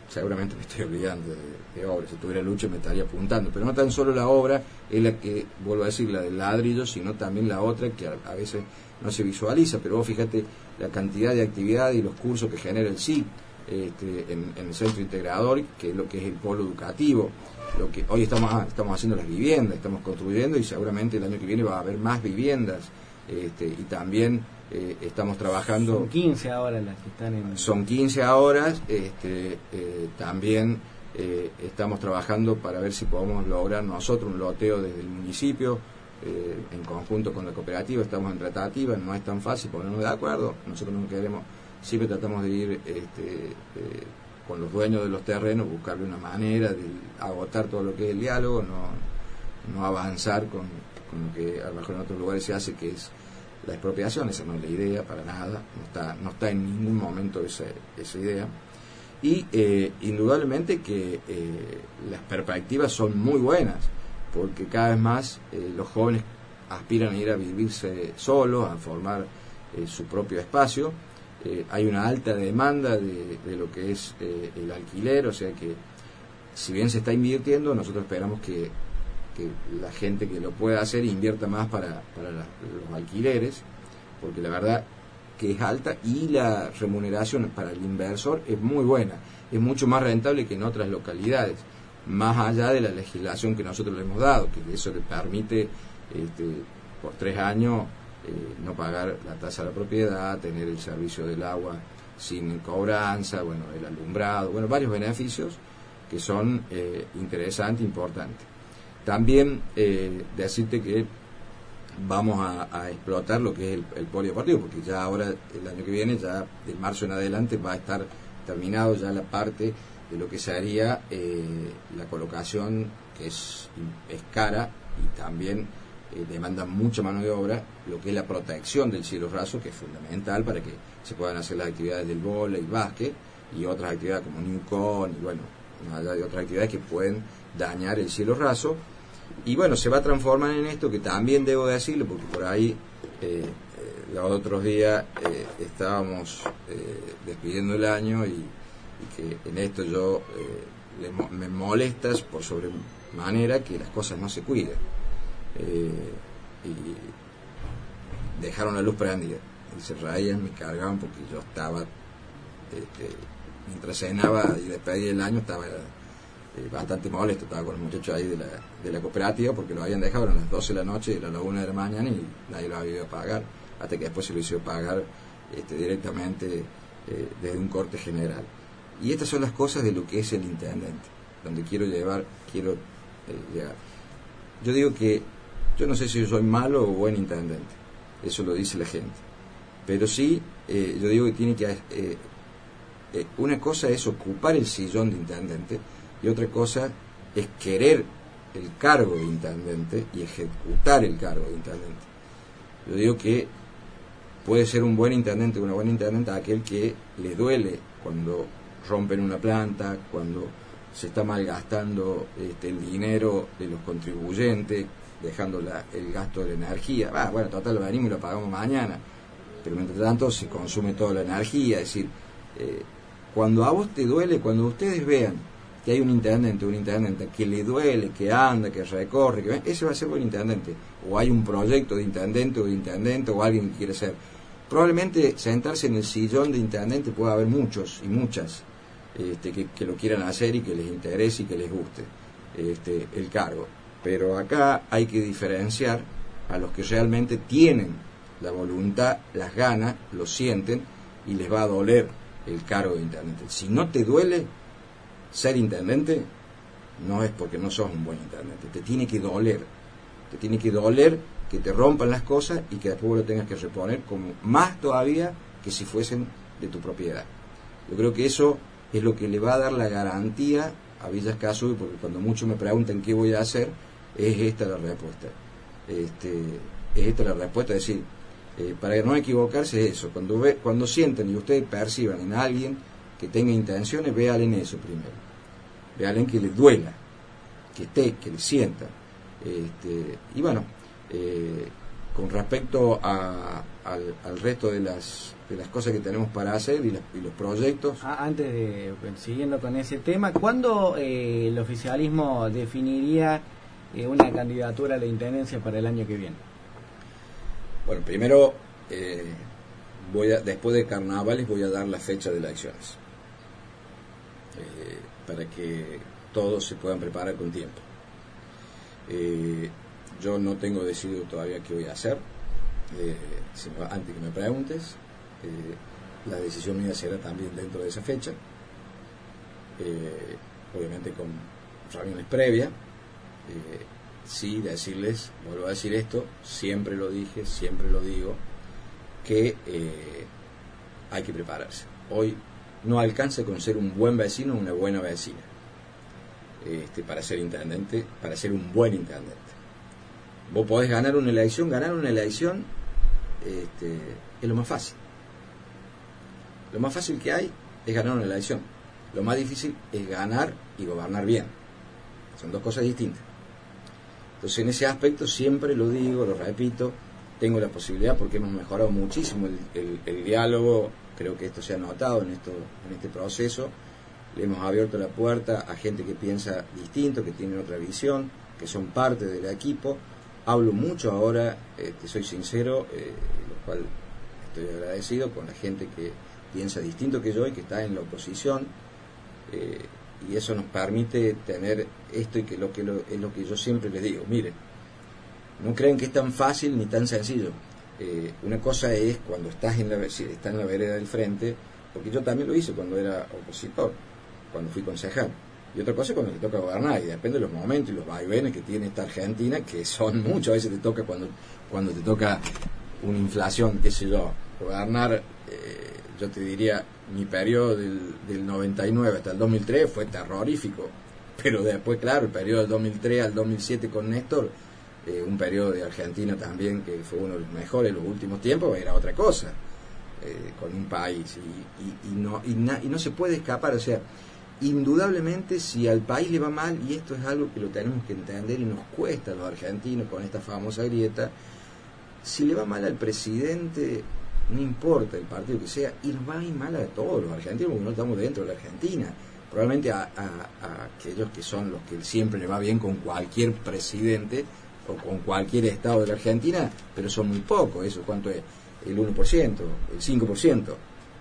seguramente me estoy olvidando de, de obra, si tuviera lucha me estaría apuntando, pero no tan solo la obra es la que, vuelvo a decir, la del ladrillo, sino también la otra que a, a veces no se visualiza, pero vos fíjate la cantidad de actividades y los cursos que genera el S I C este, en, en el centro integrador, que es lo que es el polo educativo, lo que hoy estamos, estamos haciendo las viviendas, estamos construyendo y seguramente el año que viene va a haber más viviendas, este, y también eh, estamos trabajando... Son quince ahora las que están en... Son quince ahora, este, eh, también eh, estamos trabajando para ver si podemos lograr nosotros un loteo desde el municipio, eh, en conjunto con la cooperativa, estamos en tratativa, no es tan fácil ponernos de acuerdo, nosotros no queremos, siempre tratamos de ir este, eh, con los dueños de los terrenos, buscarle una manera de agotar todo lo que es el diálogo, no, no avanzar con, con lo que a lo mejor en otros lugares se hace, que es la expropiación. Esa no es la idea para nada, no está, no está en ningún momento esa, esa idea. Y eh, indudablemente que eh, las perspectivas son muy buenas, porque cada vez más eh, los jóvenes aspiran a ir a vivirse solos, a formar eh, su propio espacio. Eh, hay una alta demanda de, de lo que es eh, el alquiler, o sea que si bien se está invirtiendo, nosotros esperamos que, que la gente que lo pueda hacer invierta más para, para la, los alquileres, porque la verdad que es alta y la remuneración para el inversor es muy buena, es mucho más rentable que en otras localidades, más allá de la legislación que nosotros le hemos dado, que eso le permite este, por tres años eh, no pagar la tasa de la propiedad, tener el servicio del agua sin cobranza, bueno, el alumbrado, bueno, varios beneficios que son eh, interesantes, importantes. También eh, decirte que vamos a, a explotar lo que es el, el polideportivo, porque ya ahora, el año que viene, ya de marzo en adelante, va a estar terminado ya la parte de lo que se haría eh, la colocación, que es, es cara y también eh, demanda mucha mano de obra, lo que es la protección del cielo raso, que es fundamental para que se puedan hacer las actividades del vóley, básquet y otras actividades como Newcon y bueno, allá hay otras actividades que pueden dañar el cielo raso. Y bueno, se va a transformar en esto, que también debo decirlo, porque por ahí eh, eh, los otros días eh, estábamos eh, despidiendo el año y, y que en esto yo eh, le, me molestas por sobremanera que las cosas no se cuiden. Eh, y dejaron la luz prendida y se reían, me cargaban porque yo estaba, este, mientras cenaba y despedía el año, estaba... Eh, bastante molesto, estaba con los muchachos ahí de la, de la cooperativa porque lo habían dejado a las doce de la noche y a las una de la mañana y nadie lo había ido a pagar, hasta que después se lo hizo pagar este, directamente eh, desde un corte general. Y estas son las cosas de lo que es el intendente, donde quiero llevar, quiero eh, llegar. Yo digo que yo no sé si yo soy malo o buen intendente, eso lo dice la gente, pero sí eh, yo digo que tiene que eh, eh, una cosa es ocupar el sillón de intendente y otra cosa es querer el cargo de intendente y ejecutar el cargo de intendente. Yo digo que puede ser un buen intendente o una buena intendente aquel que le duele cuando rompen una planta, cuando se está malgastando este, el dinero de los contribuyentes, dejando la, el gasto de la energía. Ah, bueno, total, venimos y lo pagamos mañana, pero mientras tanto se consume toda la energía. Es decir, eh, cuando a vos te duele, cuando ustedes vean que hay un intendente o una intendente que le duele, que anda, que recorre, que ese va a ser buen intendente. O hay un proyecto de intendente o de intendente o alguien que quiere ser. Probablemente sentarse en el sillón de intendente pueda haber muchos y muchas este, que, que lo quieran hacer y que les interese y que les guste este, el cargo. Pero acá hay que diferenciar a los que realmente tienen la voluntad, las ganas, lo sienten y les va a doler el cargo de intendente. Si no te duele ser intendente, no es porque no sos un buen intendente, te tiene que doler, te tiene que doler que te rompan las cosas y que después lo tengas que reponer, como más todavía que si fuesen de tu propiedad. Yo creo que eso es lo que le va a dar la garantía a Villas Casudey, porque cuando muchos me preguntan qué voy a hacer, es esta la respuesta. Este, es esta la respuesta, es decir, eh, para no equivocarse es eso, cuando, ve, cuando sienten y ustedes perciban en alguien que tenga intenciones, véanle en eso primero. Véanle que le duela, que esté, que le sienta. Este, y bueno, eh, con respecto a, al, al resto de las de las cosas que tenemos para hacer y, la, y los proyectos. Ah, antes de, siguiendo con ese tema, ¿cuándo eh, el oficialismo definiría eh, una candidatura a la intendencia para el año que viene? Bueno, primero, eh, voy a, después de carnavales voy a dar la fecha de las elecciones, eh, para que todos se puedan preparar con tiempo. Eh, yo no tengo decidido todavía qué voy a hacer, eh, sino antes que me preguntes. Eh, la decisión mía será también dentro de esa fecha, eh, obviamente con reuniones previas. Eh, sí, decirles, vuelvo a decir esto, siempre lo dije, siempre lo digo, que eh, hay que prepararse. Hoy no alcanza con ser un buen vecino o una buena vecina, este, para ser intendente, para ser un buen intendente. Vos podés ganar una elección, ganar una elección este, es lo más fácil. Lo más fácil que hay es ganar una elección. Lo más difícil es ganar y gobernar bien. Son dos cosas distintas. Entonces, en ese aspecto siempre lo digo, lo repito, tengo la posibilidad, porque hemos mejorado muchísimo el, el, el diálogo. Creo que esto se ha notado en, esto, en este proceso. Le hemos abierto la puerta a gente que piensa distinto, que tiene otra visión, que son parte del equipo. Hablo mucho ahora, eh, te soy sincero, eh, lo cual estoy agradecido con la gente que piensa distinto que yo y que está en la oposición, eh, y eso nos permite tener esto, y que lo que lo, es lo que yo siempre les digo. Miren, no creen que es tan fácil ni tan sencillo. Eh, una cosa es cuando estás en la, estás en la vereda del frente, porque yo también lo hice cuando era opositor, cuando fui concejal, y otra cosa es cuando te toca gobernar, y depende de los momentos y los vaivenes que tiene esta Argentina, que son muchos. A veces te toca cuando, cuando te toca una inflación, qué sé yo, gobernar. eh, yo te diría, mi periodo del, del noventa y nueve hasta el dos mil tres fue terrorífico, pero después, claro, el periodo del dos mil tres al dos mil siete con Néstor, eh, un periodo de Argentina también que fue uno de los mejores en los últimos tiempos, era otra cosa, eh, con un país, y, y, y, no, y, na, y no se puede escapar. O sea, indudablemente, si al país le va mal, y esto es algo que lo tenemos que entender y nos cuesta a los argentinos con esta famosa grieta, si le va mal al presidente, no importa el partido que sea, y nos va a ir mal a todos los argentinos, porque no estamos dentro de la Argentina. Probablemente a, a, a aquellos que son los que siempre le va bien con cualquier presidente o con cualquier estado de la Argentina, pero son muy pocos. ¿Eso cuánto es? El uno por ciento, el cinco por ciento.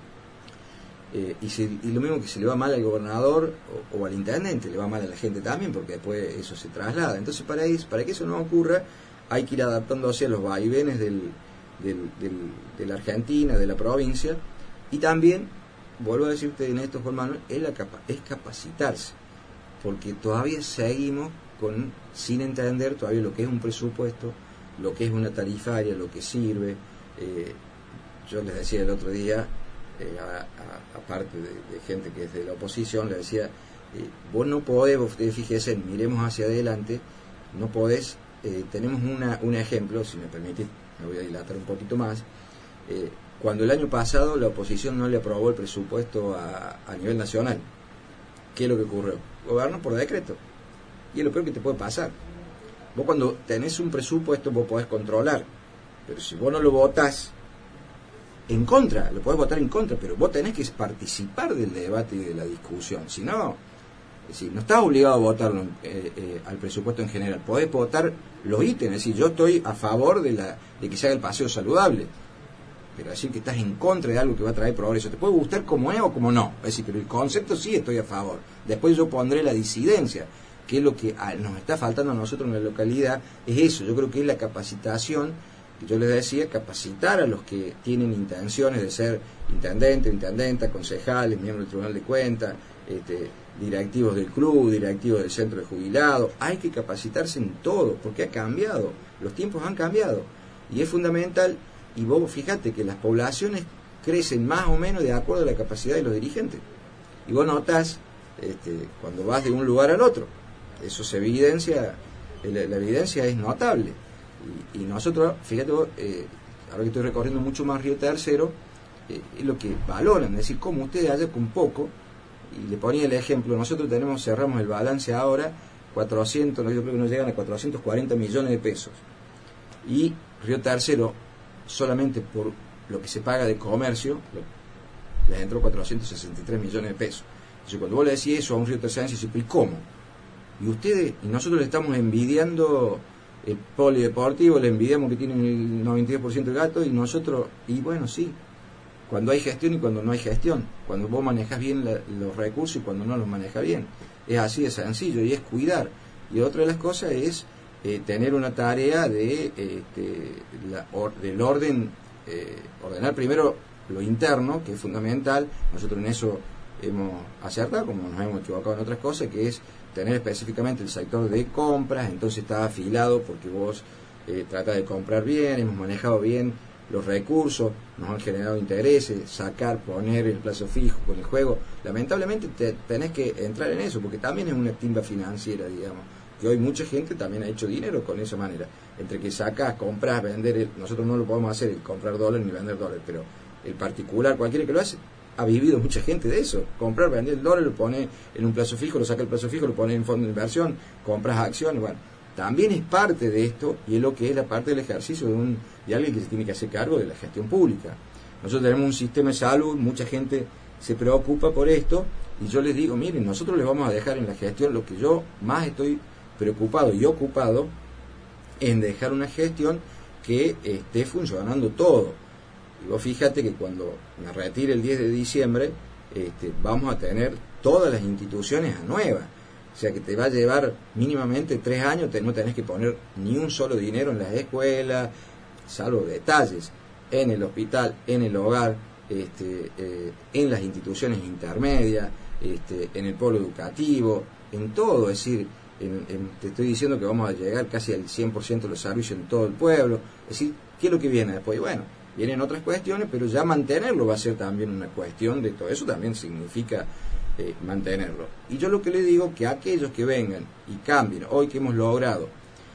Eh, y, si, y lo mismo que se le va mal al gobernador o, o al intendente, le va mal a la gente también, porque después eso se traslada. Entonces, para, eso, para que eso no ocurra, hay que ir adaptándose a los vaivenes del Del, del, de la Argentina, de la provincia. Y también, vuelvo a decirte en esto, Juan Manuel, es, la capa, es capacitarse, porque todavía seguimos con, sin entender todavía lo que es un presupuesto, lo que es una tarifaria, lo que sirve. Eh, yo les decía el otro día, eh, aparte de, de gente que es de la oposición, les decía, eh, vos no podés, ustedes fíjense, miremos hacia adelante, no podés, eh, tenemos una, un ejemplo, si me permitís, me voy a dilatar un poquito más. Eh, cuando el año pasado la oposición no le aprobó el presupuesto a, a nivel nacional, ¿qué es lo que ocurrió? Gobernó por decreto, y es lo peor que te puede pasar. Vos, cuando tenés un presupuesto, vos podés controlar, pero si vos no lo votás en contra, lo podés votar en contra, pero vos tenés que participar del debate y de la discusión. Si no, es decir, no estás obligado a votarlo eh, eh, al presupuesto en general, podés votar los ítems. Es decir, yo estoy a favor de, la, de que se haga el paseo saludable, pero decir que estás en contra de algo que va a traer progreso, te puede gustar como es o como no, es decir, pero el concepto sí estoy a favor. Después yo pondré la disidencia, que es lo que nos está faltando a nosotros en la localidad, es eso. Yo creo que es la capacitación, que yo les decía, capacitar a los que tienen intenciones de ser intendente, intendenta, concejales, miembros del Tribunal de Cuentas, este, directivos del club, directivos del centro de jubilados. Hay que capacitarse en todo, porque ha cambiado, los tiempos han cambiado, y es fundamental. Y vos fíjate que las poblaciones crecen más o menos de acuerdo a la capacidad de los dirigentes, y vos notás este, cuando vas de un lugar al otro, eso se evidencia, la, la evidencia es notable. Y, y nosotros, fíjate vos, eh, ahora que estoy recorriendo mucho más Río Tercero, eh, es lo que valoran, es decir, como ustedes allá con poco. Y le ponía el ejemplo, nosotros tenemos, cerramos el balance ahora, cuatrocientos, yo creo que nos llegan a cuatrocientos cuarenta millones de pesos. Y Río Tercero, solamente por lo que se paga de comercio, les entró cuatrocientos sesenta y tres millones de pesos. Entonces, cuando vos le decís eso a un río tercerense, dice, ¿y cómo? Y ustedes, y nosotros le estamos envidiando el polideportivo, le envidiamos que tienen el noventa y dos por ciento de gato, y nosotros, y bueno, sí, cuando hay gestión y cuando no hay gestión, cuando vos manejas bien la, los recursos y cuando no los manejas bien. Es así de sencillo, y es cuidar. Y otra de las cosas es eh, tener una tarea de este, la, or, del orden, eh, ordenar primero lo interno, que es fundamental. Nosotros en eso hemos acertado, como nos hemos equivocado en otras cosas, que es tener específicamente el sector de compras. Entonces está afilado porque vos eh, tratás de comprar bien, hemos manejado bien los recursos, nos han generado intereses, sacar, poner el plazo fijo con el juego. Lamentablemente te, tenés que entrar en eso, porque también es una timba financiera, digamos, que hoy mucha gente también ha hecho dinero con esa manera, entre que sacas, compras, vender, el, nosotros no lo podemos hacer, el comprar dólares ni vender dólares, pero el particular, cualquiera que lo hace, ha vivido mucha gente de eso, comprar, vender el dólar, lo pone en un plazo fijo, lo saca el plazo fijo, lo pone en fondo de inversión, compras acciones, bueno, también es parte de esto, y es lo que es la parte del ejercicio de, un, de alguien que se tiene que hacer cargo de la gestión pública. Nosotros tenemos un sistema de salud, mucha gente se preocupa por esto, y yo les digo, miren, nosotros les vamos a dejar en la gestión lo que yo más estoy preocupado y ocupado en dejar una gestión que esté funcionando todo. Y vos fíjate que cuando me retire el diez de diciembre, este, vamos a tener todas las instituciones a nuevas. O sea que te va a llevar mínimamente tres años, te, no tenés que poner ni un solo dinero en las escuelas, salvo detalles, en el hospital, en el hogar, este, eh, en las instituciones intermedias, este, en el polo educativo, en todo. Es decir, en, en, te estoy diciendo que vamos a llegar casi al cien por ciento de los servicios en todo el pueblo. Es decir, ¿qué es lo que viene después? Bueno, vienen otras cuestiones, pero ya mantenerlo va a ser también una cuestión de todo. Eso también significa eh, mantenerlo. Y yo lo que le digo, que aquellos que vengan y cambien, hoy que hemos logrado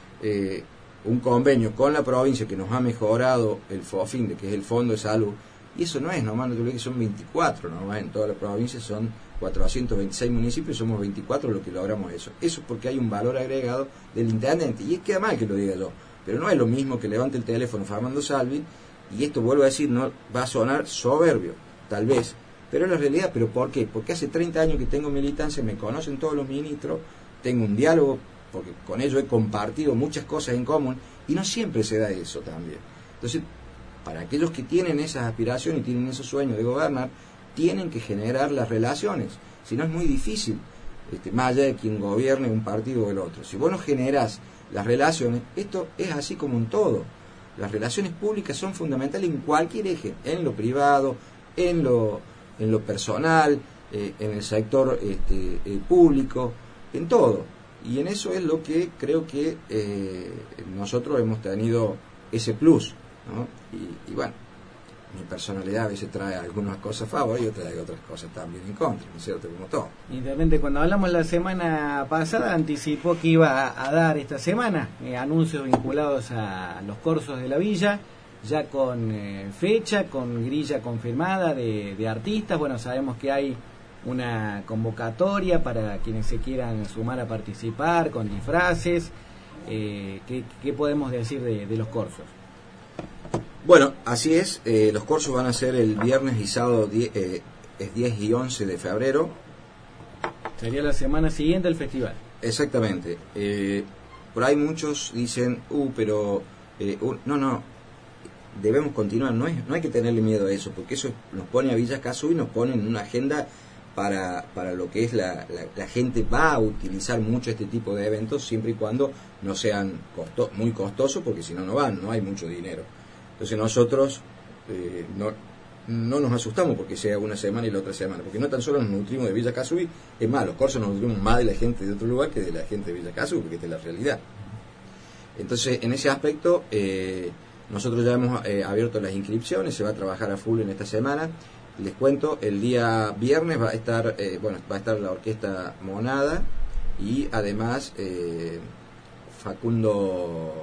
eh, un convenio con la provincia que nos ha mejorado el FOFINDE, que es el Fondo de Salud, y eso no es nomás, no te olvides que son veinticuatro nomás, en toda la provincia son cuatrocientos veintiséis municipios, somos veinticuatro los que logramos eso. Eso es porque hay un valor agregado del intendente, y es que además que lo diga yo, pero no es lo mismo que levante el teléfono Fernando Salvi, y esto vuelvo a decir, no va a sonar soberbio, tal vez, pero es la realidad. ¿Pero por qué? Porque hace treinta años que tengo militancia, me conocen todos los ministros, tengo un diálogo, porque con ellos he compartido muchas cosas en común, y no siempre se da eso también. Entonces, para aquellos que tienen esas aspiraciones y tienen esos sueños de gobernar, tienen que generar las relaciones, si no es muy difícil, este, más allá de quien gobierne un partido o el otro. Si vos no generás las relaciones, esto es así como en todo. Las relaciones públicas son fundamentales en cualquier eje, en lo privado, en lo, en lo personal, eh, en el sector este, eh, público, en todo. Y en eso es lo que creo que eh, nosotros hemos tenido ese plus, ¿no? Y, y bueno, mi personalidad a veces trae algunas cosas a favor y trae otras cosas también en contra, ¿no es cierto? Como todo. Intendente, cuando hablamos la semana pasada, anticipó que iba a, a dar esta semana eh, anuncios vinculados a los corsos de la villa, ya con eh, fecha, con grilla confirmada de, de artistas. Bueno, sabemos que hay una convocatoria para quienes se quieran sumar a participar con disfraces. Eh, ¿qué, ¿Qué podemos decir de, de los corsos? Bueno, así es, eh, los corsos van a ser el viernes y sábado diez, eh, es diez y once de febrero. Sería la semana siguiente al festival. Exactamente. Eh, por ahí muchos dicen, uh, pero... Eh, uh, no, no, debemos continuar, no, es, no hay que tenerle miedo a eso, porque eso nos pone a Villa Casú y nos pone en una agenda para, para lo que es la, la, la gente va a utilizar mucho este tipo de eventos, siempre y cuando no sean costo, muy costosos, porque si no, no van, no hay mucho dinero. Entonces nosotros eh, no, no nos asustamos porque sea una semana y la otra semana, porque no tan solo nos nutrimos de Villa Casú, es más, los corsos nos nutrimos más de la gente de otro lugar que de la gente de Villa Casú, porque esta es la realidad. Entonces, en ese aspecto, eh, nosotros ya hemos eh, abierto las inscripciones, se va a trabajar a full en esta semana. Les cuento, el día viernes va a estar, eh, bueno, va a estar la orquesta Monada y además eh, Facundo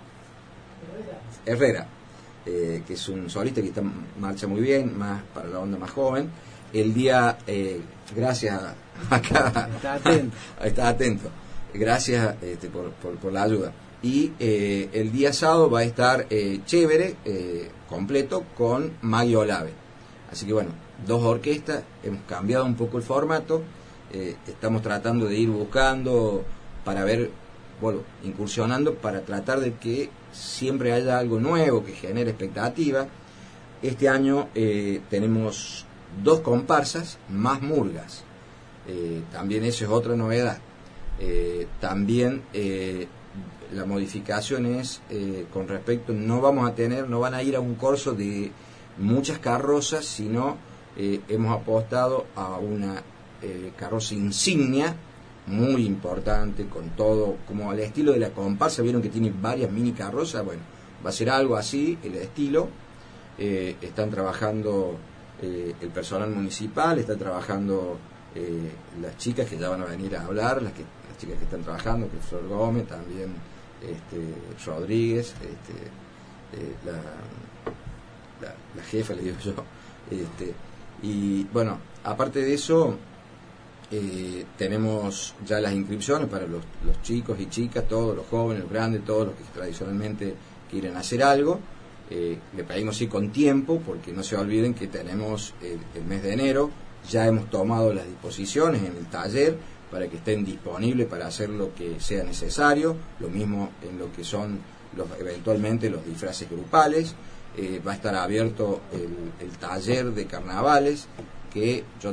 Herrera. Eh, que es un solista que está, marcha muy bien, más para la onda más joven. El día, eh, gracias acá, está atento, está atento. Gracias este, por, por, por la ayuda. y eh, el día sábado va a estar eh, Chévere, eh, completo, con Maggie Olave. Así que bueno, dos orquestas, hemos cambiado un poco el formato, eh, estamos tratando de ir buscando para ver, bueno, incursionando para tratar de que siempre haya algo nuevo que genere expectativa. Este año eh, tenemos dos comparsas más murgas, eh, también eso es otra novedad. Eh, también eh, la modificación es eh, con respecto, no vamos a tener, no van a ir a un corso de muchas carrozas, sino eh, hemos apostado a una eh, carroza insignia muy importante, con todo, como al estilo de la comparsa. Vieron que tiene varias mini carrozas, bueno, va a ser algo así, el estilo. Eh, están trabajando eh, el personal municipal, está trabajando eh, las chicas que ya van a venir a hablar, las, que, las chicas que están trabajando, que es Flor Gómez, también este, Rodríguez, este, eh, la, la, la jefa, le digo yo. Este, y bueno, aparte de eso, eh, tenemos ya las inscripciones para los, los chicos y chicas, todos los jóvenes, los grandes, todos los que tradicionalmente quieren hacer algo. Eh, le pedimos ir con tiempo, porque no se olviden que tenemos el, el mes de enero, ya hemos tomado las disposiciones en el taller para que estén disponibles para hacer lo que sea necesario, lo mismo en lo que son los, eventualmente los disfraces grupales. Eh, va a estar abierto el, el taller de carnavales, que yo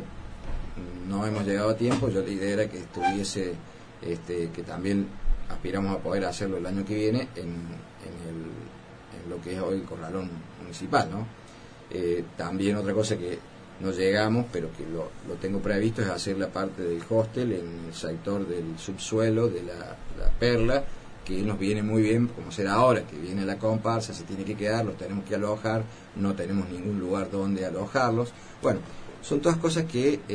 no hemos llegado a tiempo, yo la idea era que estuviese, este, que también aspiramos a poder hacerlo el año que viene en, en, el, en lo que es hoy el corralón municipal, ¿no? Eh, también otra cosa que no llegamos, pero que lo, lo tengo previsto, es hacer la parte del hostel en el sector del subsuelo de la, la Perla, que nos viene muy bien, como será ahora, que viene la comparsa, se tiene que quedar, los tenemos que alojar, no tenemos ningún lugar donde alojarlos. Bueno, son todas cosas que, eh,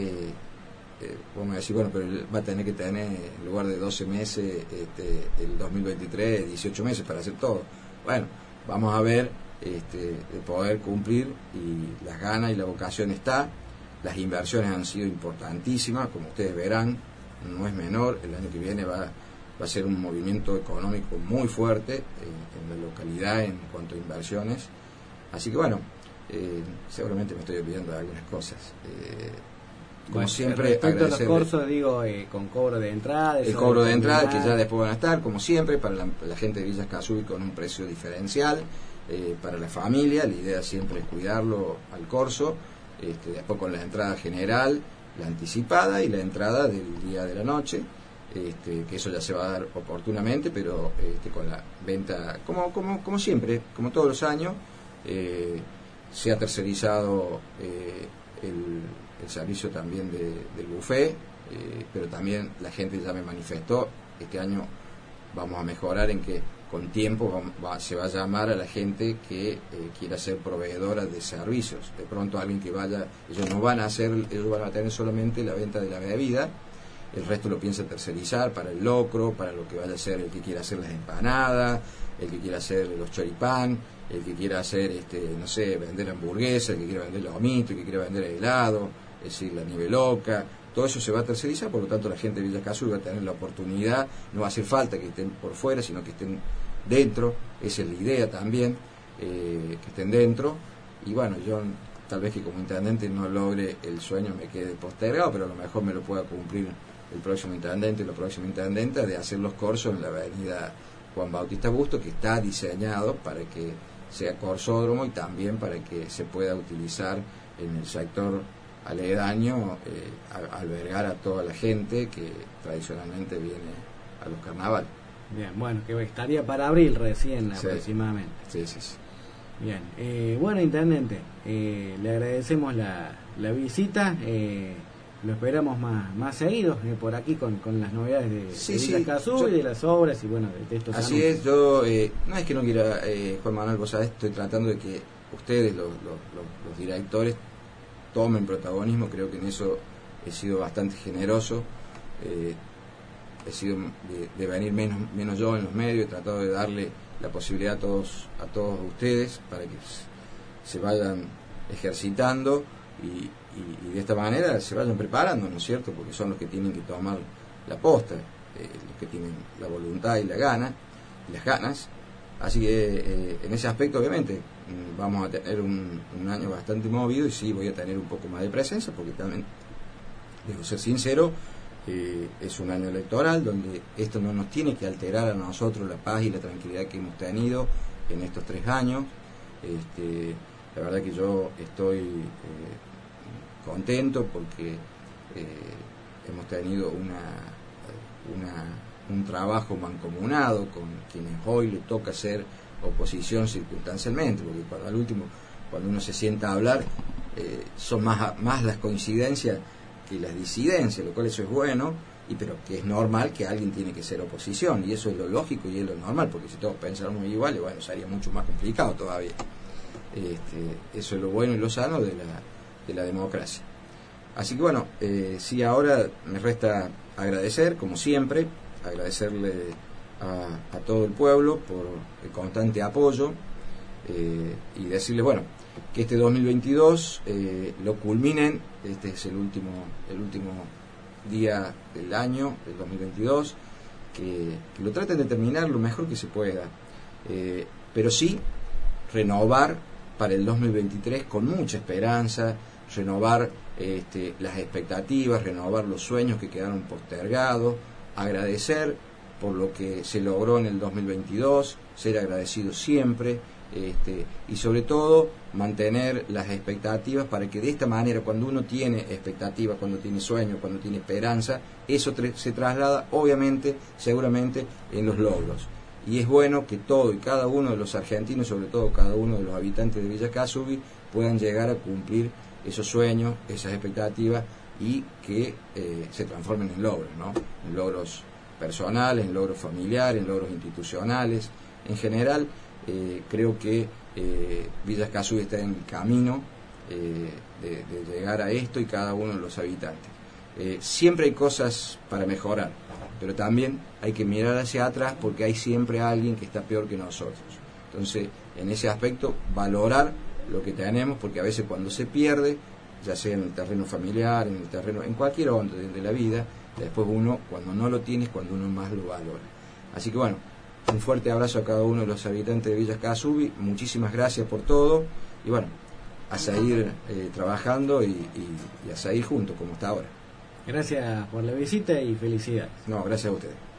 eh, vamos a decir, bueno, pero va a tener que tener, en lugar de doce meses, este, el dos mil veintitrés, dieciocho meses para hacer todo. Bueno, vamos a ver este, de poder cumplir, y las ganas y la vocación está. Las inversiones han sido importantísimas, como ustedes verán, no es menor. El año que viene va, va a ser un movimiento económico muy fuerte eh, en la localidad en cuanto a inversiones. Así que bueno, eh, seguramente me estoy olvidando de algunas cosas. Eh, como bueno, siempre, respecto a los agradecerle cursos, digo, eh, con cobro de entrada. el cobro de entrada, que ya después van a estar, como siempre, para la, la gente de Villa Escazú con un precio diferencial. Eh, para la familia, la idea siempre es cuidarlo al corso, este, después con la entrada general, la anticipada y la entrada del día de la noche, este, que eso ya se va a dar oportunamente, pero este, con la venta, como, como, como siempre, como todos los años, eh, se ha tercerizado eh, el, el servicio también de, del buffet, eh, pero también la gente ya me manifestó, este año vamos a mejorar en que con tiempo va, se va a llamar a la gente que eh, quiera ser proveedora de servicios. De pronto alguien que vaya, ellos no van a hacer, ellos van a tener solamente la venta de la bebida, el resto lo piensa tercerizar para el locro, para lo que vaya a ser el que quiera hacer las empanadas, el que quiera hacer los choripán, el que quiera hacer, este, no sé, vender hamburguesas, el que quiera vender lomitos, el que quiera vender helado, es decir, la nieve loca. Todo eso se va a tercerizar, por lo tanto la gente de Villa Escazú va a tener la oportunidad, no va a hacer falta que estén por fuera, sino que estén dentro, esa es la idea también, eh, que estén dentro. Y bueno, yo tal vez que como intendente no logre el sueño, me quede postergado, pero a lo mejor me lo pueda cumplir el próximo intendente, la próxima intendenta, de hacer los corsos en la avenida Juan Bautista Busto, que está diseñado para que sea corsódromo y también para que se pueda utilizar en el sector aledaño, eh, a, a albergar a toda la gente que tradicionalmente viene a los carnavales. Bien, bueno, que estaría para abril recién, sí, aproximadamente. Sí, sí, sí. Bien, eh, bueno, intendente, eh, le agradecemos la, la visita, eh, lo esperamos más más seguidos eh, por aquí con, con las novedades de, sí, de Villa sí, Escazú yo, y de las obras y bueno, de estos así anuncios. es, yo eh, no es que no quiera, eh, Juan Manuel, vos sabés, estoy tratando de que ustedes, los, los, los, los directores, tomen protagonismo. Creo que en eso he sido bastante generoso, eh, he sido de, de venir menos menos yo en los medios, he tratado de darle la posibilidad a todos a todos ustedes para que se vayan ejercitando y, y, y de esta manera se vayan preparando, ¿no es cierto? Porque son los que tienen que tomar la posta, eh, los que tienen la voluntad y la gana. y las ganas. Así que eh, en ese aspecto obviamente vamos a tener un, un año bastante movido y sí voy a tener un poco más de presencia porque también, debo ser sincero, eh, es un año electoral donde esto no nos tiene que alterar a nosotros la paz y la tranquilidad que hemos tenido en estos tres años. Este, la verdad que yo estoy eh, contento porque eh, hemos tenido una, una, un trabajo mancomunado con quienes hoy le toca hacer oposición circunstancialmente, porque cuando al último, cuando uno se sienta a hablar, eh, son más, más las coincidencias que las disidencias, lo cual eso es bueno, y pero que es normal que alguien tiene que ser oposición, y eso es lo lógico y es lo normal, porque si todos pensáramos igual, bueno, sería mucho más complicado todavía. Este, eso es lo bueno y lo sano de la, de la democracia. Así que bueno, eh, sí, ahora me resta agradecer, como siempre, agradecerle a, a todo el pueblo por el constante apoyo, eh, y decirles, bueno, que este dos mil veintidós eh, lo culminen. Este es el último el último día del año, del dos mil veintidós, que, que lo traten de terminar lo mejor que se pueda, eh, pero sí renovar para el dos mil veintitrés con mucha esperanza, renovar este, las expectativas, renovar los sueños que quedaron postergados, agradecer por lo que se logró en el dos mil veintidós, ser agradecido siempre, este, y sobre todo mantener las expectativas para que de esta manera, cuando uno tiene expectativas, cuando tiene sueños, cuando tiene esperanza, eso tra- se traslada obviamente, seguramente, en los logros. Y es bueno que todo y cada uno de los argentinos, sobre todo cada uno de los habitantes de Villa Kasubi, puedan llegar a cumplir esos sueños, esas expectativas, y que eh, se transformen en logros, ¿no? En logros personales, en logros familiares, en logros institucionales. En general, eh, creo que eh, Villa Kasubi está en el camino eh, de, de llegar a esto, y cada uno de los habitantes. Eh, siempre hay cosas para mejorar, pero también hay que mirar hacia atrás porque hay siempre alguien que está peor que nosotros. Entonces, en ese aspecto, valorar lo que tenemos, porque a veces cuando se pierde, ya sea en el terreno familiar, en el terreno, en cualquier onda de, de la vida, después uno, cuando no lo tiene, es cuando uno más lo valora. Así que bueno, un fuerte abrazo a cada uno de los habitantes de Villa Kasubi, muchísimas gracias por todo, y bueno, a seguir eh, trabajando y, y, y a seguir juntos como hasta ahora. Gracias por la visita y felicidades. No, gracias a ustedes.